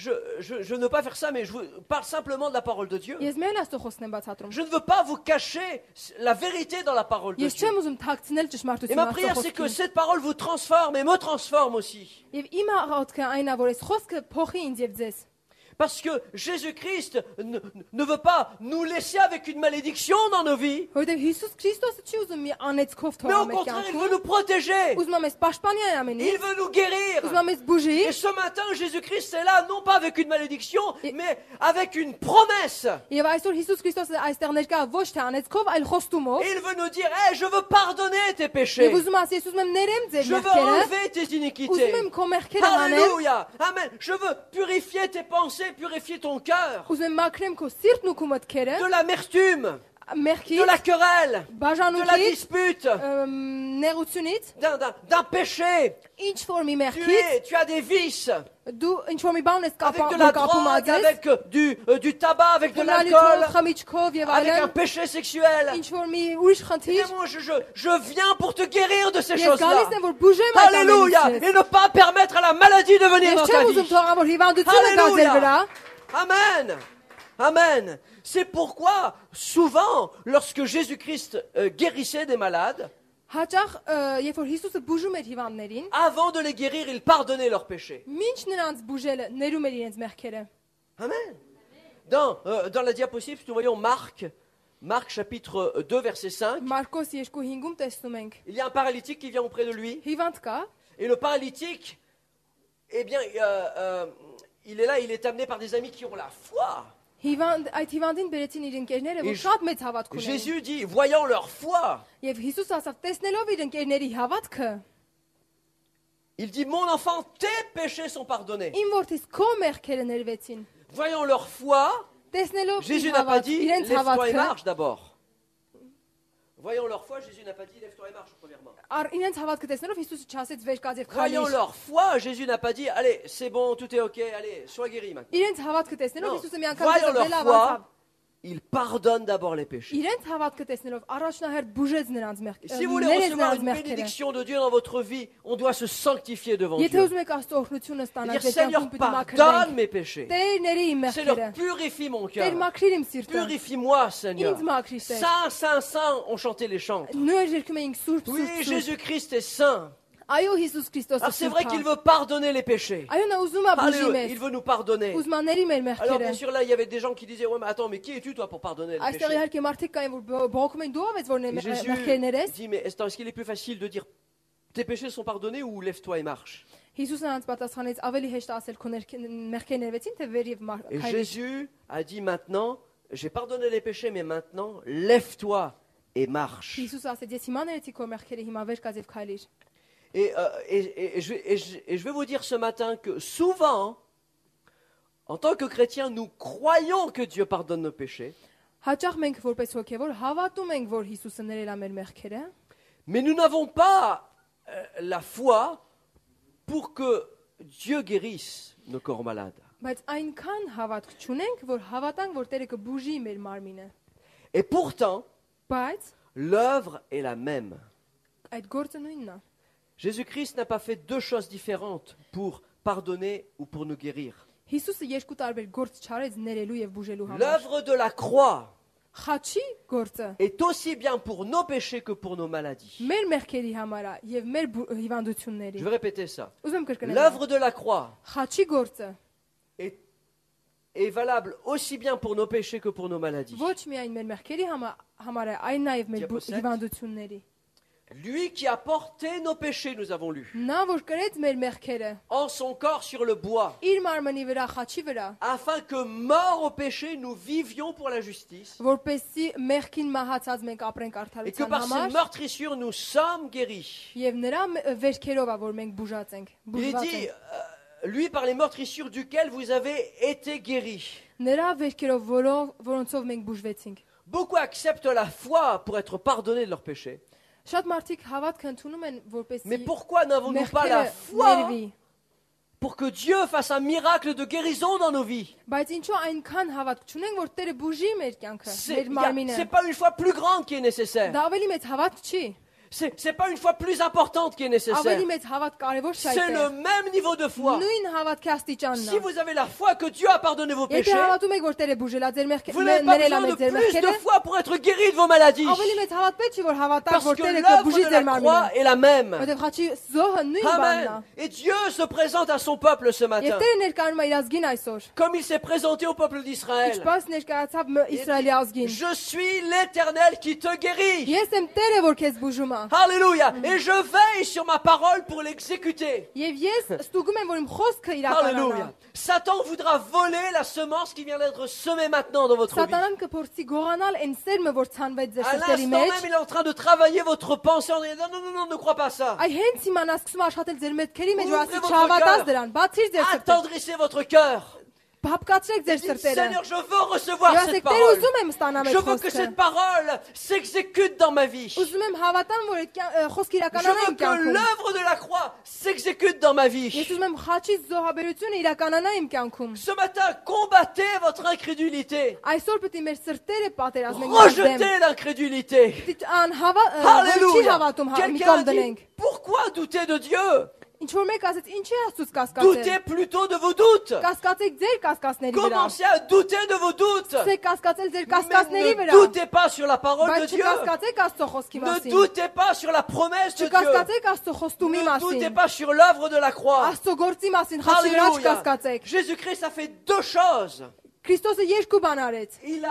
Je ne veux pas faire ça, mais je vous parle simplement de la parole de Dieu. Ես մեն Աստծո խոսքն եմ բացատրում։ Je ne veux pas vous cacher la vérité dans la parole de Ես Dieu. չեմ ուզում թաքցնել Et ճշմարտությունը ma Աստծո prière, c'est que խոսքին։ cette parole vous transforme et me transforme aussi. Եվ իմ աղոթքը այն է, որ այս խոսքը փոխի ինձ եւ ձեզ։ Parce que Jésus-Christ ne veut pas nous laisser avec une malédiction dans nos vies, Որովհետեւ Հիսուս Քրիստոսը չի ուզում մի անեծքով mais au թողնել contraire, il veut կյանքում։ nous protéger. Ուզում է մեզ պաշտպանի այն ամենից, Il veut nous guérir. ուզում է մեզ բուժի, Et ce matin, Jésus-Christ est là, non pas avec une malédiction, mais avec une promesse. եւ այսօր Հիսուս Քրիստոսը այստեղ ներկա ոչ թե անեծքով, այլ խոստումով։ Et il veut nous dire, hey, je veux pardonner tes péchés. Եվ ուզում ասի, ես ուզում եմ ներեմ ձեր Je veux մեղքերը, enlever tes ուզում iniquités. եմ քո մեղքերը հանել, Alléluia. Amen. Je veux purifier tes pensées, purifier ton cœur. ուզում եմ մաքրեմ քո սիրտն ու քո մտքերը, De l'amertume, de մեղքից, la querelle, de la բաժանությունից, dispute, նեղությունից, d'un péché. ինչ որ մի մեղքից, Tu as des vices. դու ինչ որ մի բան ես Avec de կապում la կապում drogue, ածես, avec du tabac, avec de խմալիքով, l'alcool, խմիչքով եւ avec un այլն, péché sexuel. ինչ որ մի ուրիշ Et խնդիր, moi, je viens pour te guérir de ces ես choses-là. գալիս եմ որ բուժեմ այդ Alléluia. ամենից։ Et ne pas permettre à la maladie de venir Ես dans ta չեմ ուզում vie. թողամ որ հիվանդությունը գա ձեր վրա։ Amen. Amen. C'est pourquoi, souvent, lorsque Jésus-Christ guérissait des malades, Հաճախ երբ որ Հիսուսը բուժում էր հիվանդներին, avant de les guérir, il pardonnait leurs péchés. ինչ նրանց բուժելը ներում էր իրենց մեղքերը։ Amen. Dans la diapositive, nous voyons Marc chapitre 2, verset 5. Մարկոս 2:5-ում տեսնում ենք։ Il y a un paralytique qui vient auprès de lui. Հիվանդ կա, Et le paralytique, eh bien, il est là, il est amené par des amis qui ont la foi. այդ հիվանդին բերեցին իր ընկերները, որ Իշ- շատ մեծ հավատք ունեն։ Jésus dit, voyant leur foi, Եվ Հիսուս ասավ, տեսնելով իր ընկերների հավատքը, il dit, mon enfant, tes péchés sont pardonnés. իմ որդիս քո մեղքերը ներվեցին։ Voyant leur foi, Տեսնելով Jésus իր n'a pas հավատքը, dit, իրենց lève-toi et հավատքը, marche d'abord. Voyant leur foi, Jésus n'a pas dit, lève-toi et marche, premièrement. իրենց հավատքը տեսնելով Հիսուսը չասեց վեր կաց եւ Voyant քայլիր։ leur foi, Jésus n'a pas dit, allez, c'est bon, tout est ok, allez, sois guéri maintenant. Իրենց հավատքը տեսնելով Non. Հիսուսը մի անգամ Voyant leur դեպի foi, il pardonne d'abord les péchés. Իրենց հավատքը տեսնելով առաջնահերթ բուժեց նրանց Et si vous voulez ներեց recevoir նրանց une մեղքերը։ bénédiction de Dieu dans votre vie, on doit se sanctifier devant Եթե Dieu. ուզում եք Աստծո օրհնությունը Et ստանալ, dire, ձեր Seigneur, կյանքում պետք է pardonne մաքրվենք։ mes péchés. Տեր ների իմ Seigneur, մեղքերը։ purifie mon Տեր cœur. մաքրիր իմ սիրտը։ Purifie-moi, Seigneur. Ինձ մաքրիր Տեր։ Saint, Saint, Saint, ont chanté les chants. Նույն երկում էինք սուրբ Oui, սուրբ։ Jésus-Christ est saint. Այո Հիսուս Քրիստոսը Alors c'est vrai qu'il սուրբ։ veut pardonner les péchés. Այո նա ուզում է բուժի Alléluia, il մեզ։ veut nous pardonner. Ուզում է ների մեր Alors bien մեղքերը։ sûr là il y avait des gens qui disaient ouais mais attends mais qui es-tu toi pour pardonner les Այստեղ péchés? իհարկե մարդիկ կային որ բողոքում են դու ով ես որ Et Jésus մեղքեր ներես։ dit mais est-ce qu'il est plus facile de dire tes péchés sont pardonnés ou lève-toi et marche? Հիսուսը նրանց պատասխանեց ավելի հեշտ ասել քո մեղքեր ներվեցին թե վեր եւ Et քայլիր։ Jésus a dit maintenant j'ai pardonné les péchés mais maintenant lève-toi et marche. Հիսուսը ասեց ես հիմա ներեցի քո մեղքերը հիմա վեր կաց եւ քայլիր։ Et je vais vous dire ce matin que souvent, en tant que chrétiens, nous croyons que Dieu pardonne nos péchés, Հաճախ մենք որպես հոգևոր հավատում ենք որ Հիսուսը ներել է մեր մեղքերը, mais nous n'avons pas la foi pour que Dieu guérisse nos corps malades. բայց այնքան հավատք չունենք որ հավատանք որ Տերը կբուժի մեր մարմինը։ Et pourtant, Բայց l'œuvre est la même. այդ գործը նույնն է։ Jésus-Christ n'a pas fait deux choses différentes pour pardonner ou pour nous guérir. Հիսուսը երկու տարբեր գործ չարեց ներելու եւ բուժելու համար։ L'œuvre de la croix Խաչի գործը est aussi bien pour nos péchés que pour nos maladies. մեր մեղքերի համար է եւ մեր հիվանդությունների։ Je vais répéter ça. Ուզում եմ կրկնել։ L'œuvre de la croix Խաչի գործը est valable aussi bien pour nos péchés que pour nos maladies. ոչ միայն մեր մեղքերի համար է, այն նաեւ մեր Diapo 7. հիվանդությունների։ Lui qui a porté nos péchés, nous avons lu, Նա որ կրեց մեր մեղքերը, en son corps sur le bois, իր մարմնի վրա, խաչի վրա, afin que, morts au péché, nous vivions pour la justice, որպեսզի մեղքին մահացած մենք ապրենք et que արդարության par ces համար, meurtrissures, nous sommes guéris. եւ նրա վերքերով է որ մենք բուժած ենք, Il est բուժված dit, ենք։ lui par les meurtrissures duquel vous avez été guéris. Նրա վերքերով որոնցով մենք բուժվեցինք։ Beaucoup acceptent la foi pour être pardonnés de leurs péchés. Շատ մարդիկ հավատք ընդունում են Mais որպեսզի pourquoi n'avons-nous pas la մեղքերը foi ներվի։ pour que Dieu fasse un miracle de guérison dans nos vies? Բայց ինչու այնքան հավատք չունենք որ Տերը բուժի մեր կյանքը, մեր մարմինը։ C'est pas une foi plus grande qui est nécessaire. Դա ավելի մեծ հավատք չի։ C'est pas une foi plus importante qui est nécessaire. Ավելի մեծ հավատք կարևոր չէ C'est le այդտեղ։ même niveau de foi. Նույն հավատքի աստիճանն Si է։ vous avez la foi que Dieu a pardonné vos Եթե péchés, հավատում եք որ Տերը բուժել է ձեր vous n'avez pas ներել է besoin de ձեր plus de մեղքերը, foi pour être guéri de vos maladies. ավելի մեծ հավատ պետք չի որ հավատաք Parce որ que Տերը l'œuvre կբուժի de ձեր la croix մարմինը։ est la même. Որտեղ խաչի զոհը նույն բանն է։ Amen. Et Dieu se présente à son peuple ce Եվ matin, Տերը ներկայանում է իր ազգին այսօր։ comme il s'est présenté au peuple d'Israël. Ինչպես ներկայացավ Իսրայելի ազգին։ Je suis l'Éternel qui te guérit. Ես եմ Տերը որ քեզ բուժում է։ Alléluia. Et je veille sur ma parole pour l'exécuter. Եվ ես ստուգում եմ որ իմ խոսքը Alléluia. իրականանա։ Satan voudra voler la semence qui vient d'être semée maintenant dans votre vie. Սատանան կփորձի գողանալ այն սերմը որ ցանվեց ձեր À սրտերի l'instant մեջ։ même, il est en train de travailler votre pensée en disant non, non, non, ne crois pas ça. Ay հենց իմանա սկսում է աշխատել ձեր մտքերի մեջ որ ասի Ouvrez votre չհավատաս cœur. դրան, բացիր ձեր սրտը։ Attendrissez votre cœur. Բապկացրեք ձեր Dites, սրտերը։ Seigneur, je veux recevoir Եվ cette ասեք Տեր parole. ուզում եմ ստանամ Je այդ veux que խոսքը։ cette parole s'exécute dans ma vie. Ուզում եմ հավատամ որ այդ խոսքը Je իրականանա veux իմ que կյանքում։ l'œuvre de la croix s'exécute dans ma vie. Ես ուզում եմ խաչի զոհաբերությունը իրականանա իմ կյանքում։ Ce matin, combattez votre incrédulité. Այսօր պետք է մեր սրտերը պատերազմենք դեմ։ Rejetez l'incrédulité. Պետք է չի Alléluia. հավատում մի Quelqu'un կողմ a dit, դնենք։ pourquoi douter de Dieu? Ինչ որ մեկ ասեց, ինչի Աստծուց կասկածել։ Doutez plutôt de vos doutes. Կասկածեք ձեր կասկածների վրա։ Commencez à douter de vos doutes. Ցեք կասկածել ձեր Mais կասկածների ne վրա։ doutez pas sur la parole de Բայց Dieu. չկասկածեք Աստծո խոսքի Ne մասին։ doutez pas sur la promesse de Dieu. Չկասկածեք Աստծո խոստումի Ne doutez մասին։ pas sur l'œuvre de la croix. Աստծո գործի մասին խաչի վրա Alléluia. չկասկածեք։ Jésus-Christ a fait deux choses. Քրիստոսը երկու բան արեց։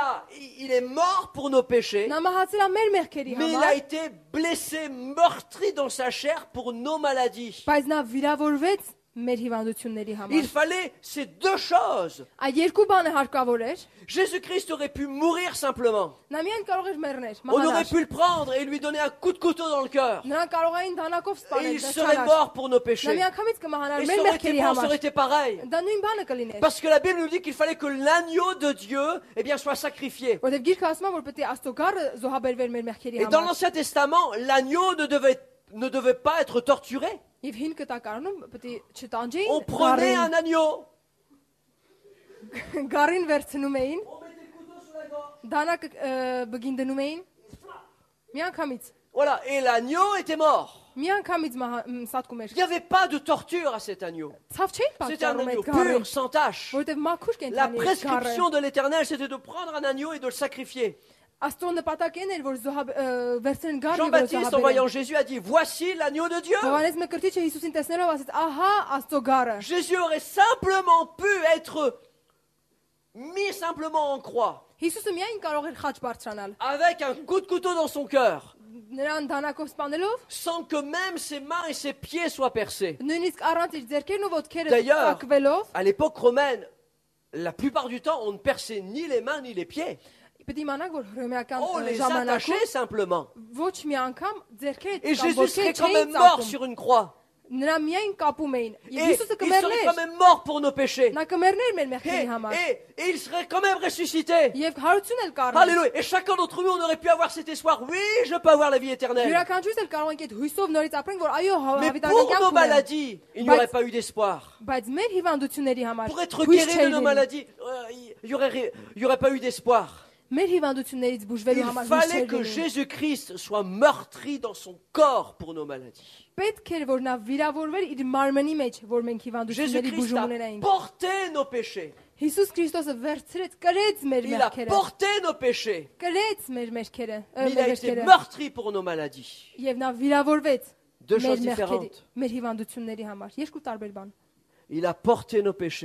Il est mort pour nos péchés, Նա մահացել է մեր մեղքերի mais il a համար, été blessé, meurtri dans sa chair pour nos maladies. բայց նա վիրավորվեց մեր հիվանդությունների Il համար։ fallait ces deux choses. Այդ երկու բանը հարկավոր էր։ Jésus-Christ aurait pu mourir simplement. Նա միայն կարող էր մեռնել, On aurait մահանալ։ pu le prendre et lui donner un coup de couteau dans le cœur. Նրան կարող էին դանակով Et սպանել, il serait mort pour nos Նա péchés. միանգամից կմահանար Et մեր ça aurait été մեղքերի bon, ça համար։ aurait été pareil. Դա նույն բանը կլիներ։ Parce que la Bible nous dit qu'il fallait que l'agneau de Dieu eh bien, soit sacrifié. Որտեւ գիրքը ասում է, որ պետք է Աստծո գառը զոհաբերվեր մեր մեղքերի Et dans համար։ l'Ancien Testament, l'agneau ne devait pas être torturé. Եվ հին կտակարանում պետք է չտանջեին On prenait un agneau. գառին վերցնում էին, On mettait le couteau sur la gorge. դանակը բգին դնում էին։ Միանգամից, Voilà, et l'agneau était mort. միանգամից սատկում էր։ Il n'y avait pas de torture à cet agneau. Ցավ չէին C'était un պատճառում agneau այդ գառին, pur, sans tache. որտեւ մաքուր La կենթանի էր prescription գառը։ de l'Éternel, c'était de prendre un agneau et de le sacrifier. Աստծո նպատակն էր, որ վերցնեն գառը եւ Jean-Baptiste, en voyant զոհաբերեն։ Jésus, a dit, voici l'agneau de Dieu. Հովանես Մկրտիչը Հիսուսին տեսնելով ասեց. Ահա Աստծո գառը։ Jésus aurait simplement pu être mis simplement en croix, Հիսուսը միայն կարող էր խաչ բարձրանալ։ avec un coup de couteau dans son cœur, Նրան դանակով սպանելով, sans que même ses mains et ses pieds soient percés. նույնիսկ առանց իր ձեռքերն ու ոտքերը D'ailleurs, ծակվելով, à l'époque romaine, la plupart du temps, on ne perçait ni les mains ni les pieds. պետք է իմանաք, որ հռոմեական On les ժամանակում attachait simplement. ոչ մի անգամ ձեռքերը Et կամ Jésus serait ոտքերը quand չէին même mort ծակում։ sur une croix. Նրա միայն կապում էին։ Et Եվ Հիսուսը il serait quand կմեռներ։ même mort pour nos péchés. Նա կմեռներ մեր Et, մեղքերի համար։ et il serait quand même ressuscité. Եվ հարություն էլ կառնի։ Alléluia. Et chacun d'entre nous, on aurait pu avoir cet espoir. Oui, je peux avoir la vie éternelle. Յուրաքանչյուրս էլ կարող ենք այդ հույսով նորից ապրենք, որ այո, Mais հավիտական pour nos կյանք ունենք։ maladies, il n'y aurait pas eu d'espoir. Բայց մեր հիվանդությունների համար Pour être հույս guéri չէր de nos լինի։ maladies, il n'y aurait pas eu d'espoir. Մեր հիվանդություններից բուժվելու Il համար հույս fallait չէր que լինի։ Jésus-Christ soit meurtri dans son corps pour nos maladies. Պետք էր որ նա վիրավորվեր իր մարմնի մեջ, որ մենք հիվանդությունների Jésus-Christ բուժում a ունենայինք։ porté nos péchés. Հիսուս Քրիստոսը վերցրեց, կրեց մեր Il a մեղքերը, porté nos péchés. կրեց մեր մեղքերը, Mais il a մեր été մեղքերը, meurtri pour nos maladies. եւ նա վիրավորվեց Deux մեր choses մեղքերի, différentes. մեր հիվանդությունների համար։ Երկու տարբեր բան։ Il a porté nos péchés.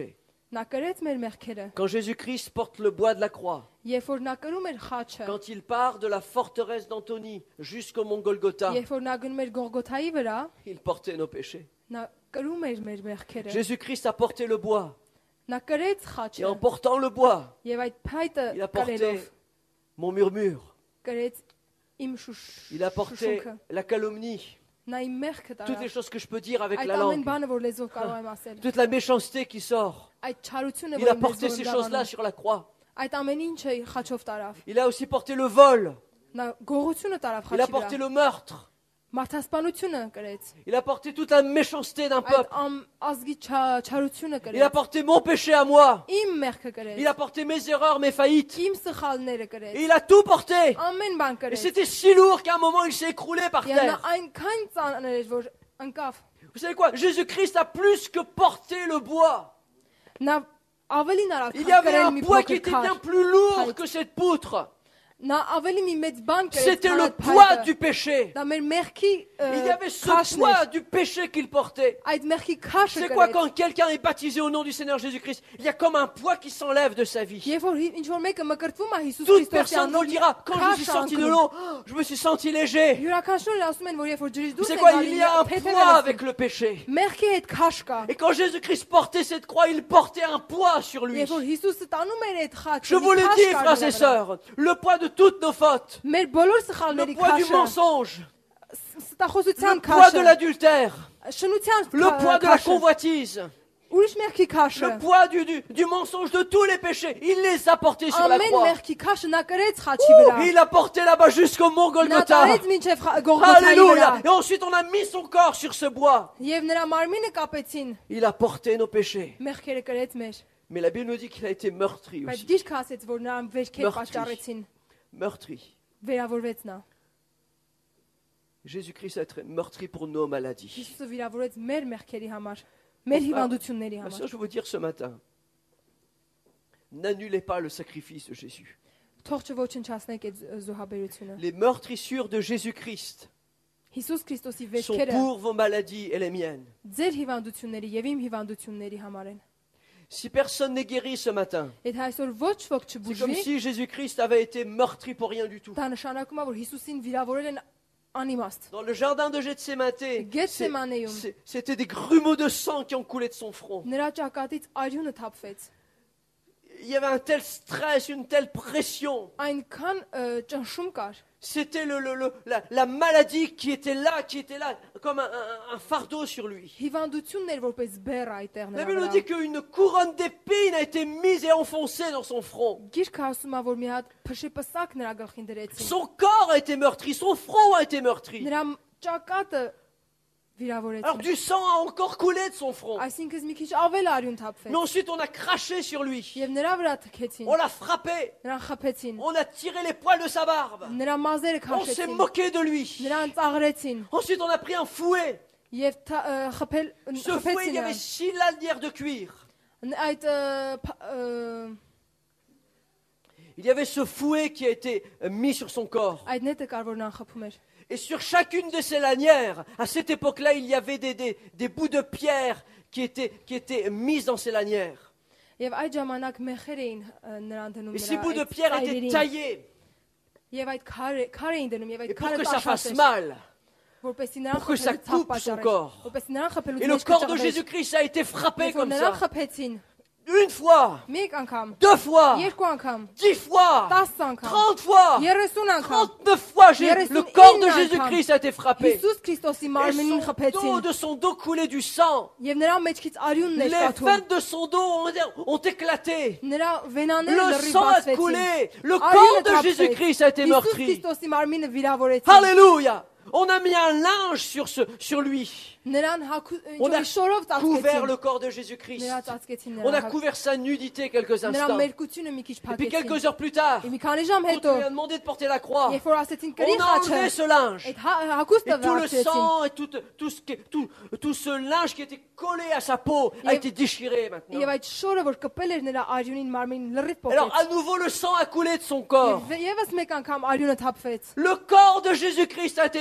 Նա կրեց մեր մեղքերը, Quand Jésus-Christ porte le bois de la croix, երբ որ նա կրում էր խաչը, quand il part de la forteresse d'Antony jusqu'au mont Golgotha, երբ որ նա գնում էր Գողգոթայի վրա, il portait nos péchés. նա կրում էր մեր մեղքերը, Jésus-Christ a porté le bois. նա կրեց Et խաչը, en portant le bois, եւ այդ փայտը il a porté կրելով mon murmure. կրեց իմ Il a porté շուշունքը, la calomnie. նա իմ մեղքը Toutes les տարավ, choses que je peux dire avec այդ la ամեն langue. բանը որ լեզվով կարող եմ ասել, Toute la méchanceté qui sort. այդ չարությունը Il a որ իմ porté լեզվով ces եմ choses-là դառնում, sur la croix. այդ ամեն ինչը խաչով տարավ, Il a aussi porté le vol. նա գողությունը տարավ Il a խաչի porté վրա, le meurtre. մարդասպանությունը կրեց, Il a porté toute la méchanceté d'un այդ peuple. ազգի չարությունը Il a կրեց, porté mon péché à moi. իմ մեղքը Il կրեց, a porté mes erreurs, mes faillites. իմ սխալները Et կրեց, il a tout porté. ամեն bան Et կրեց, c'était si lourd qu'à un moment il s'est écroulé par եւ նա terre. այնքան ծանր էր որ ընկավ, Vous savez quoi? Jésus-Christ a plus que porté le bois. նա ավելին արավ, Il y քան avait կրել un մի poids qui փոքր était bien քար, plus lourd que cette poutre. նա ավելի մի մեծ բան կրեց, C'était քան le այդ poids փայտը, du péché. դա մեր մեղքի Il y avait ce քաշն poids էր, du péché qu'il portait. այդ մեղքի քաշը C'est quoi կրեց, quand quelqu'un est baptisé au nom du Seigneur Jésus-Christ? Il y a comme un poids qui s'enlève de sa vie. երբ որ ինչ որ mեկը մկրտվում է Հիսուս Toute Քրիստոսի personne vous le անունով, dira. Quand je suis sorti de l'eau, oh, je me suis senti léger. յուրաքանչյուրը ասում են որ երբ որ ջրից դուրս C'est են quoi? գալիս, Il y a un փեթել poids են avec le péché. մեղքի հետ քաշ կա, Et quand Jésus-Christ portait cette croix, il portait un poids sur lui. երբ որ Հիսուսը տանում էր այդ խաչը, Je vous le dis, frères et sœurs, le poids de toutes nos fautes, մեր բոլոր le սխալների poids du քաշը, mensonge, ստախոսության le poids de քաշը, l'adultère, շնության le poids de la քաշը, convoitise, ուրիշ մեղքի քաշը, le poids du mensonge, de tous les péchés, il les a portés sur la ամեն croix. մեղքի քաշը նա կրեց խաչի վրա, Il a porté là-bas jusqu'au mont նա Golgotha. տարեց մինչև Գողգոթայի Alléluia. վրա, Et ensuite on a mis son corps sur ce bois. եւ նրա մարմինը կապեցին, Il a porté nos péchés. մեղքերը կրեց մեր, Mais la Bible nous dit qu'il a été meurtri բայց aussi. գիրքը ասեց որ նրան վերքեր Մեղքի։ պատճառեցին, Meurtri. վերավորվեց նա, Jésus-Christ a été meurtri pour nos maladies. Հիսուսը վիրավորեց մեր մեղքերի համար, մեր հիվանդությունների Ma համար, soeur, je veux vous dire ce matin, n'annulez pas le sacrifice de Jésus. թող չոչնչացնեք այդ զոհաբերությունը, Les meurtrissures de Jésus-Christ Հիսուս Քրիստոսի sont վերքերը pour vos maladies et les miennes. ձեր հիվանդությունների եւ իմ հիվանդությունների համար են, Si personne n'est guéri ce matin, եթե այսօր ոչ ոք c'est comme չբուժվի, si Jésus-Christ avait été meurtri pour rien du tout. դա նշանակում է որ Հիսուսին վիրավորել են անիմաստ, Dans le jardin de Gethsémane, Գեթսեմանեում c'était des grumeaux de sang qui ont coulé de son front. նրա ճակատից արյունը թափվեց, Il y avait un tel stress, une telle pression. այնքան ճնշում կար, C'était la maladie qui était là, comme un fardeau sur lui. հիվանդությունն էր որպես բեռ այդտեղ La նրա Bible nous վրա, dit qu'une couronne d'épines a été mise et enfoncée dans son front. գիրքը ասում է որ մի հատ փշեպսակ նրա գլխին դրեցին, Son corps a été meurtri, son front a été meurtri. նրա ճակատը Alors վիրավորեցին, du sang a encore coulé de son front. այսինքն մի քիչ ավել արյուն Mais թափվեց, ensuite on a craché sur lui. եւ նրա վրա թքեցին, On l'a frappé. նրան խփեցին, On a tiré les poils de sa barbe. նրա մազերը On s'est քաշեցին, moqué de lui. նրան ծաղրեցին Ensuite on a pris un fouet. եւ խփել Ce fouet, il y avait խփեցին 6 lanières de cuir. այդ Il y avait ce fouet qui a été mis sur son corps. այդ նետը կար որ նրան խփում էր, Et sur chacune de ces lanières, à cette époque-là, il y avait des bouts de pierre qui étaient mises dans ces lanières. եւ այդ ժամանակ մեխեր էին նրան դնում Et ces bouts de այդ pierre étaient ծայրերին, taillés եւ այդ քար էին դնում եւ et այդ pour քարը que ça fasse տաշած էր, mal. որպեսզի նրան pour que ça խփելու ցավ coupe son պատճառեր, corps. որպեսզի նրան խփելու Et le corps de Jésus-Christ a été frappé comme նրան ça. խփեցին Une fois, մեկ անգամ, 2 fois, երկու անգամ, 10 fois, 10 անգամ, 30 fois, 30 անգամ 39 fois, le corps de Jésus-Christ a été frappé. Հիսուս Քրիստոսի Et մարմնին խփեցին de son dos coulait du sang. եւ նրա մեջքից արյունն Les էր կաթում, veines de son dos ont éclaté. նրա վենաները Le լրիվ sang a բացվեցին, coulé. Le corps արյունը de թափվեց, Jésus-Christ a été Հիսուս meurtri. Քրիստոսի մարմինը վիրավորեցին, Alléluia. On a mis un linge sur lui. նրան On a շորով couvert ծածկեցին, le corps de Jésus-Christ. նրա ծածկեցին On a նրա couvert sa nudité quelques նրա instants. մերկությունը մի քիչ Et puis փակեցին, quelques heures plus tard, մի քանի ժամ quand հետո on lui a demandé de porter la croix, երբ որ ասեցին կրի on a enlevé խաչը, ce linge. այդ հագուստը Et tout le վարձեցին sang et tout ce linge qui était collé à sa peau a Et- été déchiré maintenant. եւ այդ շորը որ կպել էր նրա արյունին մարմին լրիվ Alors à փոխեց nouveau le sang a coulé de son corps. եւս մեկ անգամ արյունը թափվեց Le corps de Jésus-Christ a été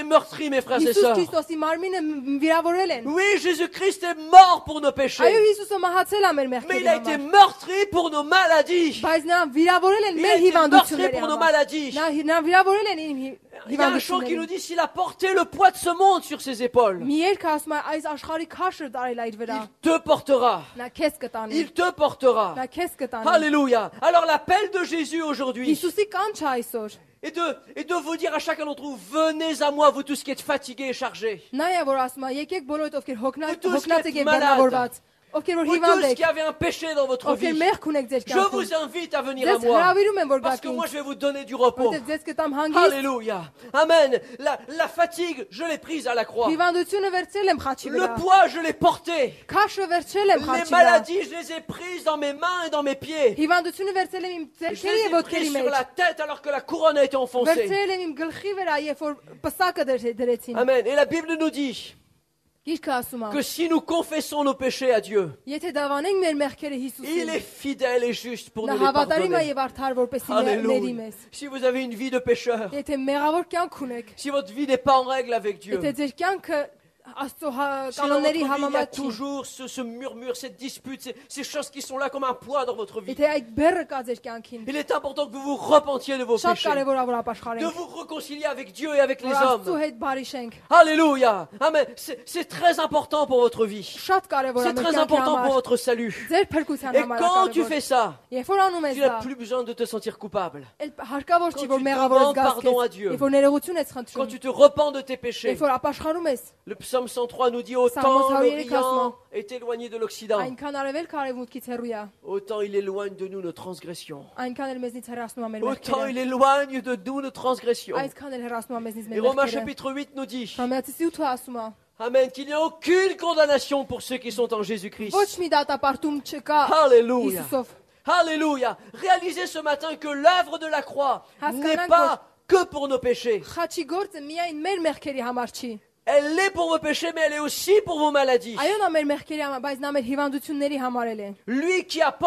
meurtri, mes frères et Հիսուս sœurs. Քրիստոսի մարմինը վիրավորել են։ Oui, Jésus-Christ est mort pour nos péchés. Այո, Հիսուսը մահացել է մեր Mais մեղքերի il a été համար։ meurtri pour nos maladies. Բայց նրան viravorել են Il a մեր été meurtri հիվանդությունների pour nos համար։ maladies. Նրան viravorել են իմ Il y a un chant qui nous հիվանդությունները։ dit s'il a porté le poids de ce monde sur ses épaules, Մի երգ ասում է այս աշխարհի քաշը տարել այդ վրա։ il te portera. Նա քեզ կտանի։ Il te portera. Նա քեզ կտանի։ Alléluia. Alors l'appel de Jésus aujourd'hui Հիսուսի կանչը այսօր est de vous dire à chacun d'entre vous, venez à moi, vous tous qui êtes fatigués et chargés. նա է որ ասում է եկեք բոլորդ ովքեր Tous հոգնած qui եք եւ êtes բեռնավորված ովքեր որ Vous հիվանդ tous եք qui avez un péché dans votre ովքեր vie, մեղք ունեք ձեր je կյանքում vous invite à venir à ձեզ moi. հրավիրում եմ որ Parce գաք que moi ինձ je vais vous donner du repos. որտեղ ձեզ կտամ հանգիստ Alléluia. Amen. La fatigue, je l'ai prise à la croix. հիվանդությունը վերցրել եմ խաչի Le վրա poids, je l'ai porté. քաշը վերցրել եմ Les խաչի վրա maladies, je les ai prises dans mes mains et dans mes pieds. հիվանդությունը վերցրել եմ իմ Je ձեռքերի les եւ ai ոտքերի prises sur մեջ la tête alors que la couronne a été enfoncée. վերցրել եմ իմ գլխի վրա երբ որ պսակը դրեցին Amen. Et la Bible nous dit Գիրքը ասում է que si nous confessons nos péchés à Dieu, եթե դավանենք մեր մեղքերը il Հիսուսին est fidèle et juste pour նա nous les հավատարիմ է pardonner. եւ արդար որպեսի ների Alléluia. մեզ Si vous avez une vie de pécheur, եթե մեղավոր կյանք ունեք si votre vie n'est pas en règle avec Dieu, եթե ձեր կյանքը Աստծո si dans votre կանոնների vie il y a համեմատ չի toujours ce murmure, cette dispute, ces choses qui sont là comme un poids dans votre vie, եթե այդ բերը կա ձեր կյանքին il est important que vous vous repentiez de vos շատ péchés, կարևոր է որ de ապաշխարենք vous réconcilier avec Dieu et avec les որ Աստծո hommes. հետ բարի շենք Alléluia. Amen. C'est très important pour votre vie. շատ կարևոր է C'est մեր très կյանքի important pour համար votre salut. ձեր փրկության Et համար quand tu է fais կարևոր ça, երբ որ անում ես tu դա n'as plus besoin de te sentir coupable. էլ հարկավոր չի Quand որ tu մեղավոր demandes ես pardon à գաս Dieu. քեզ երբ որ ներողություն ես Quand խնդրում tu te repens de tes péchés. երբ որ ապաշխարում ես Le psaume 103 nous dit Psalmos autant 103 l'Orient est éloigné de l'Occident, այնքան արևելք արևմուտքից հեռու է autant il éloigne de nous nos transgressions. այնքան էլ մեզնից հեռացնում է մեր Autant il մեղքերը éloigne de nous nos transgressions. այսքան էլ հեռացնում է մեզնից Et մեր Romains մեղքերը chapitre 8 nous dit, Հռոմեացի 8-ը ասում է Amen, qu'il n'y a aucune condamnation pour ceux qui sont en Jésus-Christ. ոչ մի դատապարտում չկա Alléluia. Հիսուսով Alléluia. Réalisez ce matin que l'œuvre de la croix n'est Հասկանանք, pas que pour nos péchés. խաչի գործը միայն մեր մեղքերի համար չի Elle l'est pour vos péchés, mais elle est aussi pour vos maladies. այո նա մեր մեղքերի համար բայց նա մեր հիվանդությունների համար էլ է Lui qui a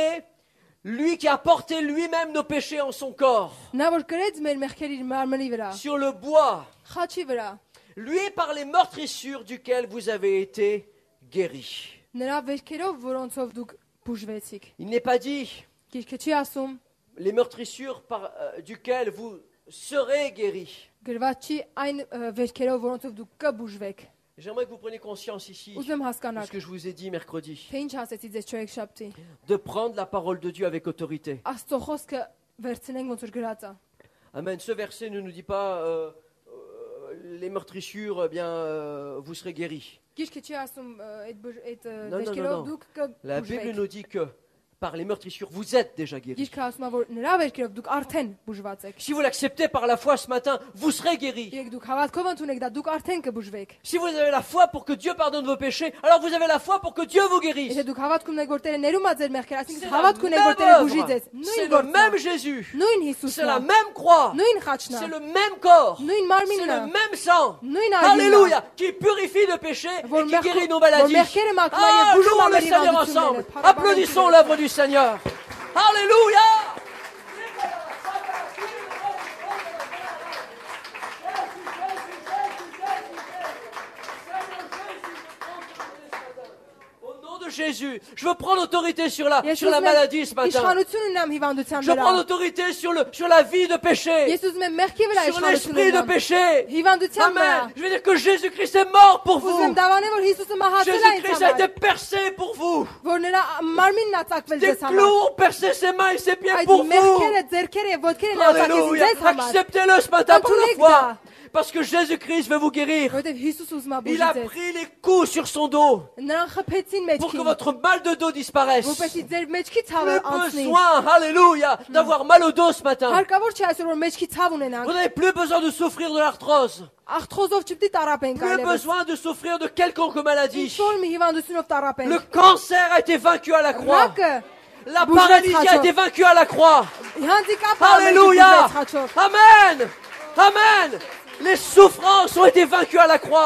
porté lui-même nos péchés en son corps, նա որ գրեց մեր մեղքերի մարմնի վրա sur le bois, խաչի վրա lui par les meurtrissures duquel vous avez été guéris. նրա վերքերով որոնցով դուք բուժվեցիք Il n'est pas dit գիրքը չի ասում les meurtrissures duquel vous serez guéris. գրված չի այն վերքերով որոնցով դուք կբուժվեք J'aimerais que vous preniez conscience ici ուզում եմ de ce հասկանալ que je vous ai dit mercredi, թե ինչ ասեցի ձեզ չորեքշաբթի de prendre la parole de Dieu avec autorité. Աստծո խոսքը վերցնենք ոնց որ գրած է Amen. Ce verset ne nous dit pas les meurtrissures, vous serez guéris. գիրքը չի ասում այդ Non, վերքերով non. դուք La Bible կբուժվեք nous dit que par les meurtrissures, vous êtes déjà guéris. գիրքը ասում է որ նրա վերքերով դուք արդեն բուժված եք Si vous l'acceptez par la foi ce matin, vous serez guéris. Երբ դուք հավատքով ընդունեք դա դուք արդեն կբուժվեք Si vous avez la foi pour que Dieu pardonne vos péchés, alors vous avez la foi pour que Dieu vous guérisse. Եթե դուք հավատք ունեք որ Տերը ներում է ձեր մեղքերը C'est այսինքն la հավատք ունեք որ même Տերը բուժի œuvre. ձեզ C'est նույն le même գործը Jésus. նույն C'est Հիսուսն la է même croix. նույն խաչն C'est է le même corps. նույն C'est մարմինն le է même sang. նույն ագինն է Alléluia. Qui purifie le péché et Որ qui guérit nos որ maladies. մեղքերը մաքրում է Ah, եւ բուժում է louons le մեր Seigneur ensemble. հիվանդությունները Applaudissons l'œuvre du Seigneur. Alléluia. Au nom de Jésus, je veux prendre autorité sur la maladie ce matin. իշխանություն ունեմ հիվանդության Je prends վրա autorité sur la vie de péché, ես ուզում եմ մեղքի վրա sur իշխանություն l'esprit de ունեմ péché. հիվանդության վրա Amen. Je veux dire que Jésus-Christ est mort pour ուզում vous. եմ դավանել որ Հիսուսը մահացել է ինձ Jésus-Christ a été համար percé pour vous. որ նրա մարմինն է ծակվել Des ձեզ համար clous ont percé ses mains et ses pieds այդ pour vous. մեղքերը ձեռքերը եւ ոտքերը նա ծակեցին Alléluia. ձեզ համար Acceptez-le ce matin par la Ընդունեք foi. դա Parce que Jésus-Christ veut vous guérir. որովհետեւ Հիսուս ուզում է Il բուժի a ձեզ pris les coups sur son dos նրան խփեցին pour que մեջքին votre mal de dos disparaisse. որպեսզի ձեր մեջքի ցավը Plus անցնի besoin, alléluia, d'avoir mal au dos ce matin. հարկավոր չէ այսօր որ մեջքի ցավ ունենանք Vous n'avez plus besoin de souffrir de l'arthrose. ախտխոզով չպետք է տարապենք Plus այլևս besoin de souffrir de quelconque maladie. ինչ-որ մի հիվանդությունով Le տարապենք cancer a été vaincu à la croix. ռակը La Bouge paralysie votre a été vaincue à la croix. հանդիկապը Alléluia. խաչով Amen. Amen. Les souffrances ont été vaincues à la croix.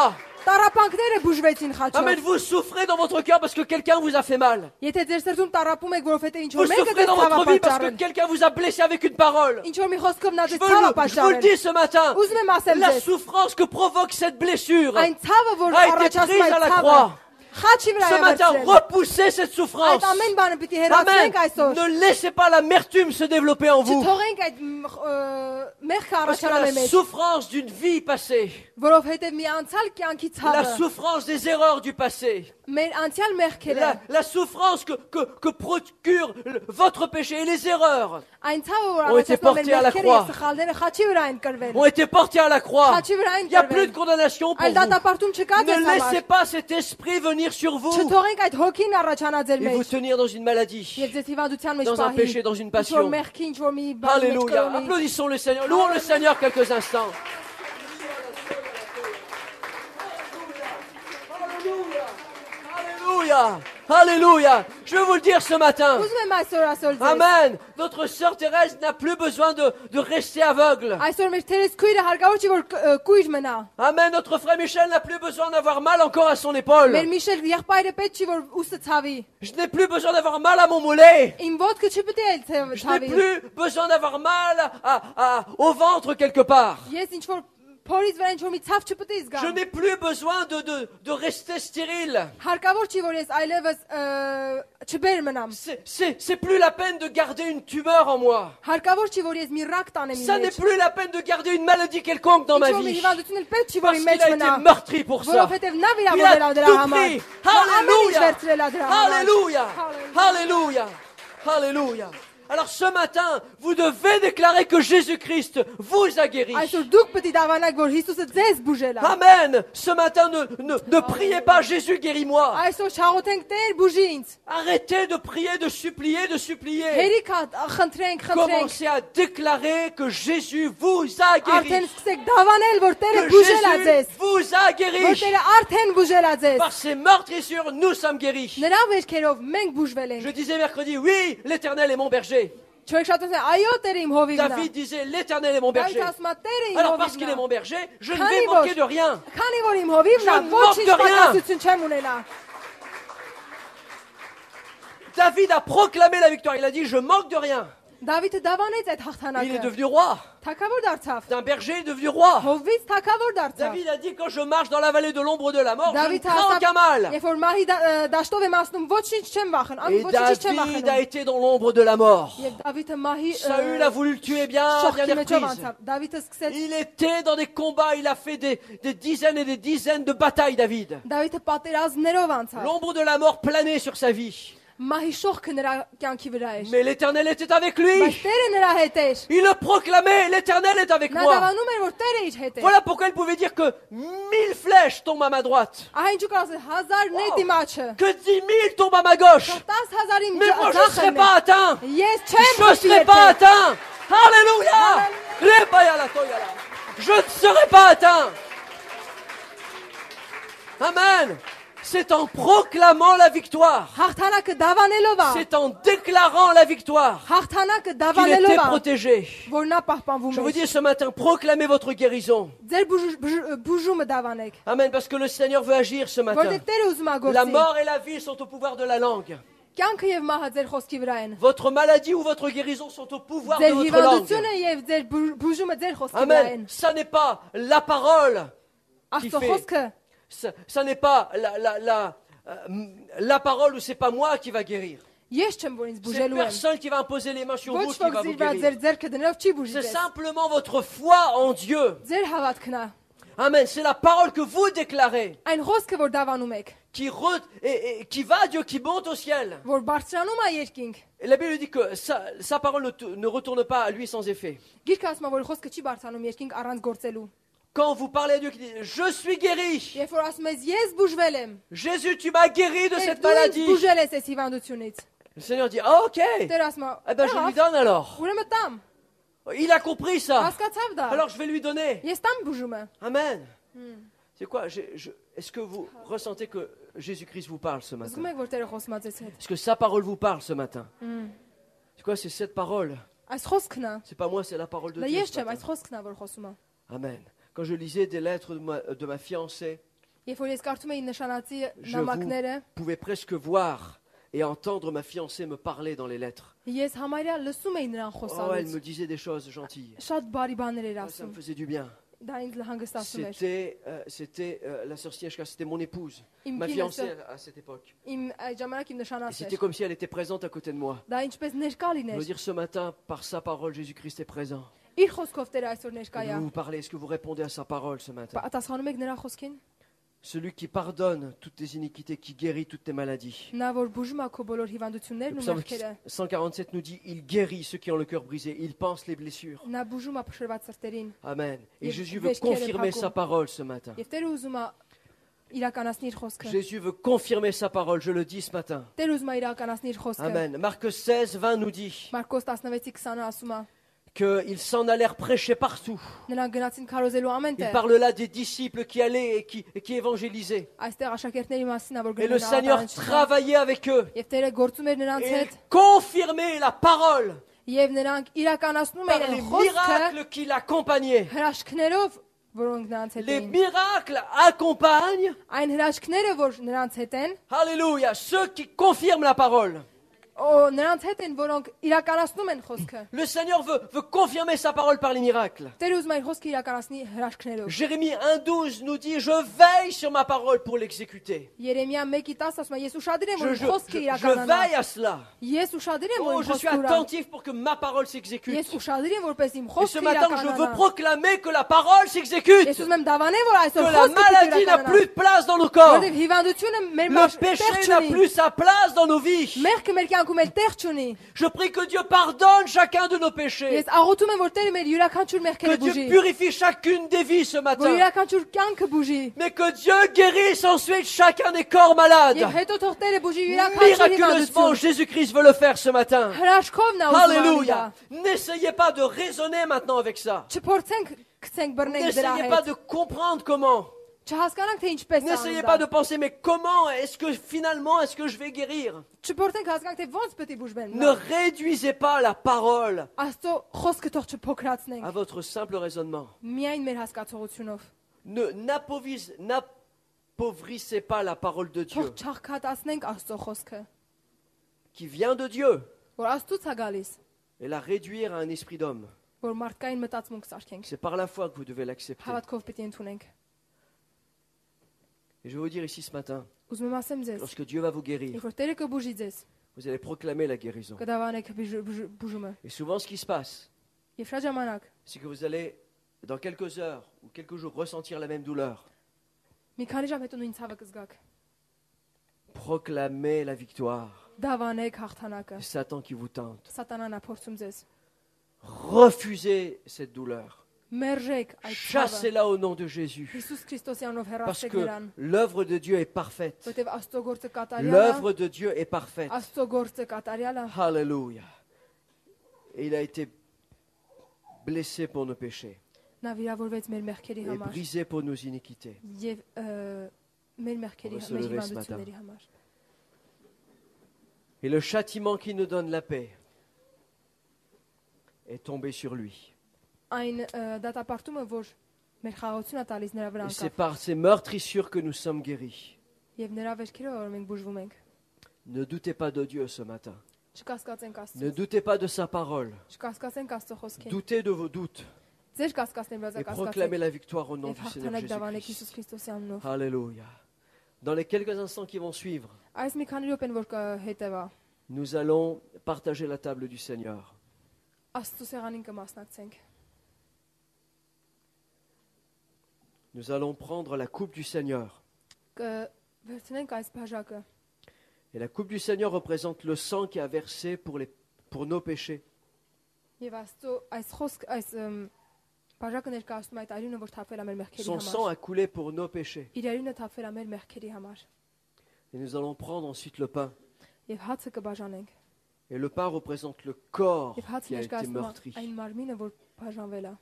Տարապանքները բուժվեցին խաչով։ Amen. Vous souffrez dans votre cœur parce que quelqu'un vous a fait mal. Եթե ձեր սրտում տարապում եք, որովհետեւ ինչ Vous որ մեկը souffrez ձեզ dans ցավա votre vie parce que պատճառել, quelqu'un vous a blessé avec une parole. ինչ որ մի խոսքով նա Je ձեզ vous ցավա le պատճառել, dis ce matin. ուզում եմ ասել La ձեզ, souffrance que provoque cette blessure այն ցավը, որ a été առաջացնում prise է à la ցավը, croix. խաչի վրա Ce է matin, վերցրել։ repoussez cette Այդ souffrance. ամեն բանը պիտի Amen. հեռացնենք այսօր։ Ne laissez pas l'amertume se développer en vous. Չթողենք այդ մեղքը Parce que առաջանալ la մեր մեջ, souffrance d'une vie passée, որովհետեւ մի անցյալ կյանքի la ցավը, souffrance des erreurs du passé, մեր անցյալ մեղքերը, la souffrance que procure votre péché et les erreurs այն ցավը, որ ont été առաջացնում է portés à մեր la մեղքերը croix. եւ սխալները խաչի վրա են կրվել։ ont été portés à la croix. Խաչի վրա են Il n'y a plus de կրվել։ condamnation pour Այլ vous. դատապարտում չկա ձեզ Ne laissez համար։ pas cet esprit venir sur vous Չթողենք այդ հոգին առաջանա ձեր et vous մեջ tenir dans une maladie, եւ ձեզ հիվանդության մեջ dans un պահի։ péché, dans une Ինչ որ passion. մեղքի, ինչ որ մի բան մեջ Alléluia. կրոնի։ Applaudissons le Seigneur. Louons le Seigneur quelques instants. Alléluia. Alléluia. Je veux vous le dire ce matin. Ուզում եմ այսօր ասել ձեզ։ Amen. Notre sœur Thérèse n'a plus besoin de rester aveugle. Այսօր մեր Թերես քույրը հարկավոր չի որ կույր մնա։ Amen. Notre frère Michel n'a plus besoin d'avoir mal encore à son épaule. Մեր Միշել եղբայրը պետք չի որ ուսը ցավի։ Je n'ai plus besoin d'avoir mal à mon mollet. Իմ ոտքը չպետք է Je n'ai ցավի։ plus besoin d'avoir mal au ventre quelque part. Ես ինչ որ փորից վրա ինչ որ մի ցավ չպետք է Je զգամ։ n'ai plus besoin de rester stérile. Հարկավոր չի որ ես այլևս չբեր մնամ։ C'est plus la peine de garder une tumeur en moi. Hարկավոր չի որ ես մի ռակ տանեմ Ça իմ n'est մեջ։ plus la peine de garder une maladie quelconque dans ma Ինչ որ մի vie. հիվանդություն էլ պետք չի որ Parce իմ qu'il մեջ a մնա։ été meurtri pour ça. Որովհետև նա Il վիրավորել a է դրա tout համար։ pris. Նա ամեն ինչ Alléluia. վերցրել է դրա համար։ Alléluia. Alléluia. Alléluia. Alors ce matin, vous devez déclarer que Jésus-Christ vous a guéri. Այսօր դուք պետք է դավանաք որ Հիսուսը ձեզ բուժել է։ Amen. Ce matin, ne priez pas Jésus guéris-moi. Այսօր շաղոթենք Տեր բուժի ինձ։ Arrêtez de prier, de supplier. Հերիք խնդրենք, խնդրենք։ Commencez à déclarer que Jésus vous a guéri. Արդեն սկսեք դավանել որ Տերը Que բուժել է Jésus ձեզ։ vous a Որ guéri. Տերը արդեն բուժել է ձեզ։ Par ses meurtrissures, nous sommes guéris. Նրա վերքերով մենք բուժվել Je ենք։ disais mercredi, oui, l'Éternel est mon berger. Չորեքշաբթի այո Տերը իմ հովիվն է։ David disait, l'Éternel est mon berger. Դավիթ ասում է Տերը իմ Alors parce qu'il est հովիվն mon է։ berger, je ne Քանի vais որ manquer de rien. քանի որ իմ հովիվն Je է, ne ոչինչ manque de rien. պակասություն չեմ ունենա։ David a proclamé la victoire. Il a dit, je manque de rien. Դավիթը դավանեց այդ Il est հաղթանակը։ devenu roi. Թակավոր դարձավ։ D'un berger, il est devenu roi. Հովից թակավոր դարձավ։ David a dit, quand je marche dans la vallée de l'ombre de la mort, je ne Դավիթը crains aucun mal. երբ որ մահի դաշտով եմ ասնում, ոչինչ չեմ վախեն, Et ոչինչ չեմ David a վախենում։ été dans l'ombre de la mort. Եվ Դավիթը մահի Saül a voulu le tuer bien շողքի des մեջով reprises. անցավ։ Դավիթը սկսեց Il était dans des combats, il a fait des dizaines et des dizaines de batailles, David. Դավիթը պատերազմներով անցավ։ L'ombre de la mort planait sur sa vie. Մահի շողքը նրա կյանքի վրա էր։ Mais l'Éternel était avec Բայց lui. Տերը նրա հետ էր։ Il le proclamait, l'Éternel est avec Նա moi. դավանում էր որ Տերը իր հետ էր։ Voilà pourquoi il pouvait dire que 1000 flèches tombent à ma droite, Այնջու կասել 1000 նետի մաչը։ que 10 000 tombent à ma gauche. 10,000 իմ Mais moi je ne serai ձախն pas է։ atteint. Ես Je չեմ ne serai pas atteint. Alléluia. Je ne serai pas atteint. Amen. C'est en proclamant la victoire. Հաղթանակը դավանելով է։ C'est en déclarant la victoire Հաղթանակը qu'il était դավանելով է, protégé. որ նա պահպանվում Je vous է։ dis ce matin, proclamez votre guérison. Ձեր բուժումը դավանեք։ Amen, parce que le Seigneur veut agir ce matin. Որտեղ Տերը ուզում է La գործի։ mort et la vie sont au pouvoir de la langue. Կյանքը եւ մահը ձեր խոսքի վրա են։ Votre maladie ou votre guérison sont au pouvoir de Ձեր votre langue. հիվանդությունը եւ ձեր բուժումը ձեր խոսքի վրա Amen. են։ Ça n'est pas la parole. Աստծո fait. խոսքը Ça n'est pas la parole ou c'est pas moi qui va guérir. ես չեմ որ ինձ C'est բուժելու եմ։ personne qui va imposer les mains sur vous Ոչ qui va ոք vous ձեր վրա guérir. ձեր ձեռքը դնելով չի բուժի C'est ձեզ։ simplement votre foi en Dieu. Ձեր հավատքն է։ Amen. C'est la parole que vous déclarez Այն խոսքը որ դավանում եք, qui va, Dieu, qui monte au ciel. որ բարձրանում է երկինք։ Et la Bible dit que sa parole ne retourne pas à lui sans effet. Գիրքը ասում է որ խոսքը չի բարձրանում երկինք առանց գործելու։ Quand vous parlez à Dieu qui dit « Je suis guéri. Երբ որ ասում ես ես բուժվել եմ, Jésus, tu m'as guéri de cette դու ինձ maladie. » բուժել ես այս հիվանդությունից։ Le Seigneur dit « Ah, ok. Տերը ասում է, Eh ben, je lui donne alors. ուրեմն տամ, Il a compris ça. հասկացավ դա։ Alors, je vais lui donner. Ես տամ բուժումը։ Amen. C'est quoi est-ce que vous ressentez que Jésus-Christ vous parle ce matin? Զգում եք որ Տերը խոսում է ձեզ հետ։ Est-ce que sa parole vous parle ce matin? C'est quoi? C'est cette parole. Այս խոսքն է։ C'est pas moi, c'est la parole de Դա Dieu. ես ce չեմ, matin. այս խոսքն է որ խոսում է։ Amen. Quand je lisais des lettres de ma fiancée, Երբ որ ես կարդում էի նշանածի Je նամակները, pouvais presque voir et entendre ma fiancée me parler dans les lettres. ես համարյա լսում էի նրան Oh, elle խոսալուց։ me disait des choses gentilles. Շատ բարի բաներ էր Ah, ça me ասում։ faisait du bien. Դա ինձ հանգստացում էր։ C'était la sœur Sieshka, c'était mon épouse, Իմ ma կինը fiancée à cette époque. իմ այդ ժամանակ իմ Et նշանածն c'était էր։ comme si elle était présente à côté de moi. Դա ինչպես ներկա Je veux լիներ։ dire, ce matin, par sa parole, Jésus-Christ est présent. Իր խոսքով Տերը այսօր ներկա է։ Vous vous parlez, est-ce que vous répondez à sa parole ce matin? Պատասխանում եք նրա խոսքին։ Celui qui pardonne toutes tes iniquités, qui guérit toutes tes maladies. Նա որ բուժում է քո բոլոր Le հիվանդություններն ու psaume մեղքերը։ 147 nous dit, il guérit ceux qui ont le cœur brisé, il pense les blessures. Նա բուժում է փշրված սրտերին։ Amen. Et Et Jésus veut vêche qu'elle est confirmer pas sa parole ce matin. Եվ Տերը ուզում է իրականացնի իր խոսքը։ Jésus veut confirmer sa parole, je le dis ce matin. Տերը ուզում է իրականացնի իր խոսքը։ Amen. Marc 16, 20 nous dit Մարկոս 16:20-ը ասում է. qu'ils s'en allèrent prêcher partout. Նրանք գնացին քարոզելու ամեն Il տեղ։ parle là des disciples qui allaient et qui évangélisaient. Այստեղ աշակերտների մասին է որ Et le գնում Seigneur են travaillait avec eux. Եվ Տերը գործում էր նրանց Et հետ il confirmait la parole եւ նրանք իրականացնում par էին les խոսքը miracles qui l'accompagnaient. հրաշքներով, որոնք նրանց հետ Les էին։ miracles accompagnent, Այն հրաշքները, որ նրանց հետ են, alléluia, ceux qui confirment la parole. նրանց հետ են, որոնք իրականացնում են խոսքը։ Le Seigneur veut confirmer sa parole par les miracles. Տերը ուզում է իր խոսքը իրականացնի հրաշքներով։ Jérémie 1,12 nous dit, je veille sur ma parole pour l'exécuter. Երեմիա 1:10 ասում է. Ես ուշադիր եմ, որ Je, իմ խոսքը je իրականանա։ veille à cela. Ես ուշադիր եմ, որ Oh, իմ je suis խոսքը attentif pour que ma parole s'exécute. Ես ուշադիր եմ, որպես իմ Et ce խոսքը matin, je veux իրականանա։ proclamer que la parole s'exécute. Ես ուզում եմ դավանել, որ Que այսօր la խոսքը maladie n'a plus de place dans nos corps. որովհետև հիվանդությունը մեր Le péché n'a plus sa place dans nos vies. Մեղքը մեր կյանքում էլ տեղ չունի։ Je prie que Dieu pardonne chacun de nos péchés. Ես աղոթում եմ, որ Տերը մեր յուրաքանչյուր Que մեղքերը Dieu բուժի։ purifie chacune des vies ce Որ matin. յուրաքանչյուր կյանքը բուժի։ Mais que Dieu guérisse ensuite chacun des corps malades. Եւ հետո թող Տերը բուժի յուրաքանչյուր Miraculeusement, հիվանդություն։ Jésus-Christ veut le faire ce matin. Հրաշքով նա ուզում է անի դա։ Alléluia. N'essayez pas de raisonner maintenant avec ça. Չփորձենք գցենք բռնենք դրա N'essayez pas հետ։ de comprendre comment. Չհասկանանք թե ինչպես է N'essayez անում pas de դա։ penser, mais comment est-ce que finalement, est-ce que je vais guérir? Չփորձենք հասկանանք թե ոնց պետք է բուժվեն։ Ne réduisez pas la parole Աստծո խոսքը թող չփոքրացնենք։ à votre simple raisonnement. Միայն մեր հասկացողությունով։ N'appauvrissez pas la parole de Dieu Թող չաղքատացնենք Աստծո խոսքը, qui vient de Dieu որ Աստծուց է գալիս, et la réduire à un esprit d'homme. որ մարդկային մտածմունք սարքենք։ C'est par la foi que vous devez l'accepter. Հավատքով պետք է ընդունենք։ Et je vais vous dire ici ce matin, Ուզում եմ ասեմ ձեզ, lorsque Dieu va vous guérir, երբ որ Տերը կբուժի ձեզ, vous allez proclamer la guérison. կդավանեք բուժումը։ Et souvent, ce qui se passe, Եվ շատ ժամանակ c'est que vous allez, dans quelques heures ou quelques jours, ressentir la même douleur. մի քանի ժամ հետո նույն ցավը կզգաք։ Proclamez la victoire. Դավանեք հաղթանակը։ C'est Satan qui vous tente. Սատանան է փորձում ձեզ։ Refusez cette douleur. Մերժեք այդ ցավը։ Chassez-la au nom de Jésus. Հիսուս Քրիստոսյանով Parce հեռացեք que նրան, l'œuvre de Dieu est parfaite. որտեղ Աստծո գործը կատարյալ է։ L'œuvre de Dieu est parfaite. Աստծո գործը կատարյալ է։ Alléluia. Et il a été blessé pour nos péchés Նա վիրավորվեց մեր մեղքերի et համար brisé pour nos iniquités. եւ մեր մեղքերի On va se մեր lever ce հիվանդությունների համար։ Et le châtiment qui nous donne la paix est tombé sur lui. Այն դատապարտումը, որ մեր խաղաղությունն է տալիս նրա վրա Et c'est անկապ par ces meurtrissures que nous sommes guéris. եւ նրա վերքերով որ մենք բուժվում ենք։ Ne doutez pas de Dieu ce matin. Չկասկածենք Ne Աստծո։ doutez pas de sa parole. Չկասկածենք Աստծո խոսքին։ Doutez de vos doutes Ձեր կասկածներն et բացակասկածեք proclamez la victoire au nom եւ du Seigneur հաղթանակ դավանեք Հիսուս Jésus-Christ. Քրիստոսի անունով։ Alléluia. Dans les quelques instants qui vont suivre, Այս մի քանի րոպեն որ կհետևա nous allons partager la table du Seigneur. Աստծո սեղանին կմասնակցենք։ Nous allons prendre la coupe du Seigneur. Կվերցնենք այս բաժակը։ Et la coupe du Seigneur représente le sang qui a versé pour nos péchés. Եվ Աստծո այս խոսք այս բաժակը ներկայացնում է այդ արյունը, որ թափվել է մեր մեղքերի Son sang համար։ a coulé pour nos péchés. Իր արյունը թափվել է մեր մեղքերի համար։ Et nous allons prendre ensuite le pain. Եվ հացը կբաժանենք։ Et le pain représente le corps Եվ հացը qui a été ներկայացնում է meurtri. այն մարմինը, որ բաժանվել է։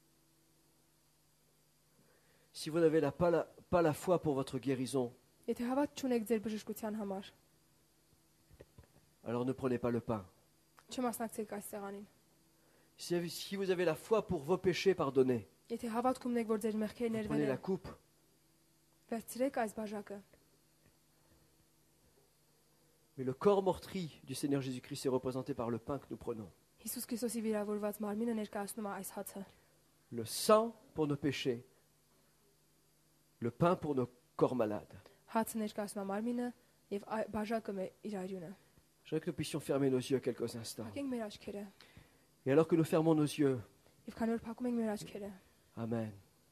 Si vous n'avez pas la foi pour votre guérison, Եթե հավատ չունեք ձեր բժշկության համար, alors ne prenez pas le pain. չմասնակցեք այս սեղանին։ Si vous avez la foi pour vos péchés pardonnés, Եթե հավատք ունեք, որ ձեր մեղքերը prenez ներվել la են, coupe վերցրեք այս բաժակը։ Mais le corps meurtri du Seigneur Jésus-Christ est représenté par le pain que nous prenons. Հիսուս Քրիստոսի վիրավորված մարմինը ներկայացնում է այս հացը։ Le sang pour nos péchés. Le pain pour nos corps malades. Հացը ներկայացնում է մարմինը եւ բաժակը իր արյունը։ Je voudrais que nous puissions fermer nos yeux quelques instants. Փակենք մեր աչքերը։ Et alors que nous fermons nos yeux, Եվ քանի որ փակում ենք մեր աչքերը, Amen.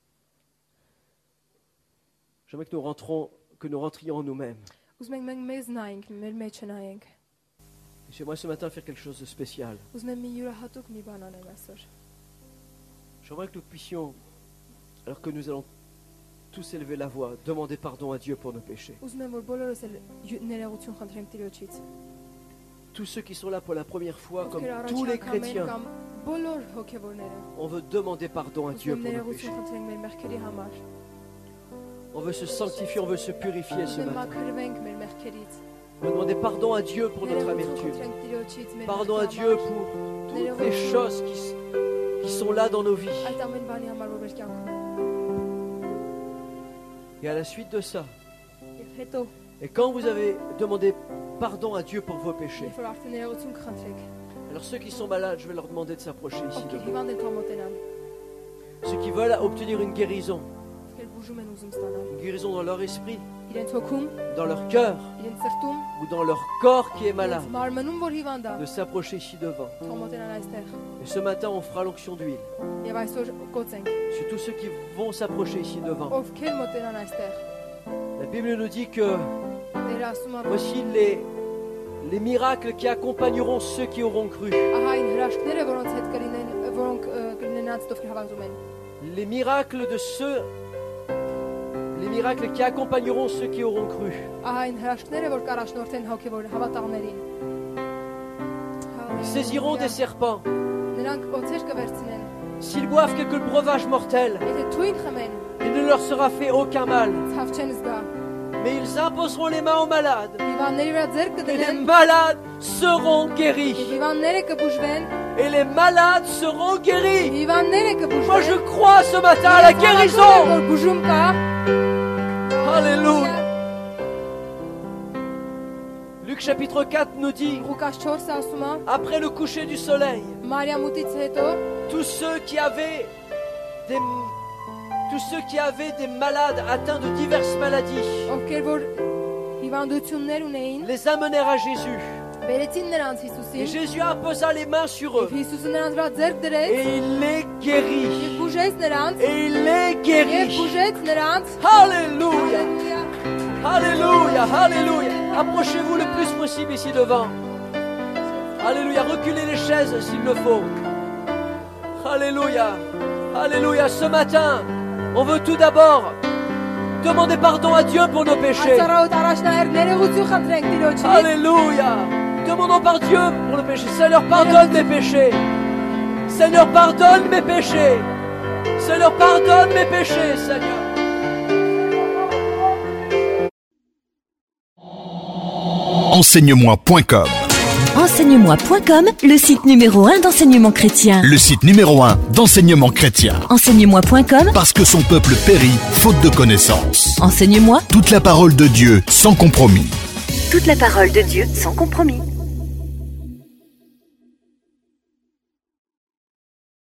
J'aimerais que nous rentrions en nous-mêmes. ուզում ենք մենք մեզ նայենք, մեր մեջը նայենք։ J'aimerais ce matin faire quelque chose de spécial. Ուզում եմ մի յուրահատուկ մի բան անեմ այսօր։ J'aimerais que nous puissions, alors que nous allons tous élever la voix, demander pardon à Dieu pour nos péchés. Ուզում եմ որ բոլորս էլ ներողություն խնդրենք Տիրոջից։ Tous ceux qui sont là pour la première fois, comme Ովքեր tous les առաջ անգամ են chrétiens, կամ բոլոր հոգևորները։ on veut demander pardon à Dieu Ուզում եմ pour nos ներողություն péchés. խնդրենք մեր մեղքերի համար։ On veut se sanctifier, on veut se purifier ce Ուզում եմ matin. մաքրվենք մեր մեղքերից։ On veut demander pardon à Dieu pour notre Ներողություն amertume. խնդրենք Տիրոջից մեր Pardon à մեղքերի Dieu համար։ pour toutes les choses qui sont là dans nos vies. Այդ ամեն բանի համար որ մեր կյանքում է։ Et à la suite de ça, Եվ հետո et quand vous avez demandé pardon à Dieu pour vos péchés, երբ որ արդեն ներողություն կխնդրեք, alors ceux qui sont malades, je vais leur demander de s'approcher ici ովքեր devant. հիվանդ են կամոտենան, Ceux qui veulent obtenir une guérison, ովքեր բուժում են ուզում ստանալ, une guérison dans leur esprit, իրենց հոգում, dans leur cœur իրենց սրտում, ou dans leur corps qui est malade, իրենց մարմնում որ հիվանդ է, de s'approcher ici devant. կամոտենան այստեղ։ Et ce matin, on fera l'onction d'huile Եվ այսօր կոծենք, sur tous ceux qui vont s'approcher ici devant. ովքեր մոտենան այստեղ։ La Bible nous dit que Տերը ասում է, որ voici les miracles qui accompagneront ceux qui auront cru. ահա այն հրաշքները, որոնց հետ կլինեն, որոնք կլինեն նրանց ովքեր հավատում են։ Les miracles qui accompagneront ceux qui auront cru. Ահա այն հրաշքները, որ կառաջնորդեն հոգևոր հավատալներին։ Ils saisiront des serpents. Նրանք օձեր կվերցնեն, S'ils boivent quelques breuvages mortels, եթե թույն խմեն, il ne leur sera fait aucun mal. ցավ չեն զգա։ Mais ils imposeront les mains aux malades. Հիվանդների վրա ձեռք Et les կդնեն, malades seront եւ guéris. հիվանդները կբուժվեն, Et les malades seront guéris. հիվանդները Moi, կբուժվեն։ je crois ce matin à la Ես guérison. հավատում եմ, որ բուժում կա։ Alléluia. Luc chapitre 4 nous dit, Ղուկաս 4-ը ասում է, après le coucher du soleil, Մարիամուտից հետո tous ceux qui avaient des malades atteints de diverses maladies, ովքեր որ հիվանդություններ ունեին, les amenèrent à Jésus. բերեցին նրանց Et Հիսուսին, Jésus imposa les mains sur eux. եւ Հիսուսը նրանց վրա ձեռք դրեց, Et il les guérit. եւ բուժեց նրանց, Et il les եւ guérit. բուժեց նրանց։ Alléluia. Հալելույա։ Alléluia. Alléluia. Approchez-vous le plus possible ici devant. Alléluia. Reculez les chaises s'il le faut. Alléluia. Alléluia. Ce matin, on veut tout d'abord demander pardon à Dieu pour nos péchés. Ացարոտ առաջնահեր ներողություն խնդրենք Տիրոջից։ Alléluia. Demandons par Dieu pour nos péchés. Seigneur, pardonne mes péchés. Seigneur, pardonne mes péchés. Seigneur, pardonne mes péchés, Seigneur. Enseigne-moi.com. Enseigne-moi.com, le site numéro 1 d'enseignement chrétien. Le site numéro 1 d'enseignement chrétien. Enseigne-moi.com, Parce que son peuple périt faute de connaissance. enseigne-moi Toute la parole de Dieu sans compromis. toute la parole de Dieu sans compromis.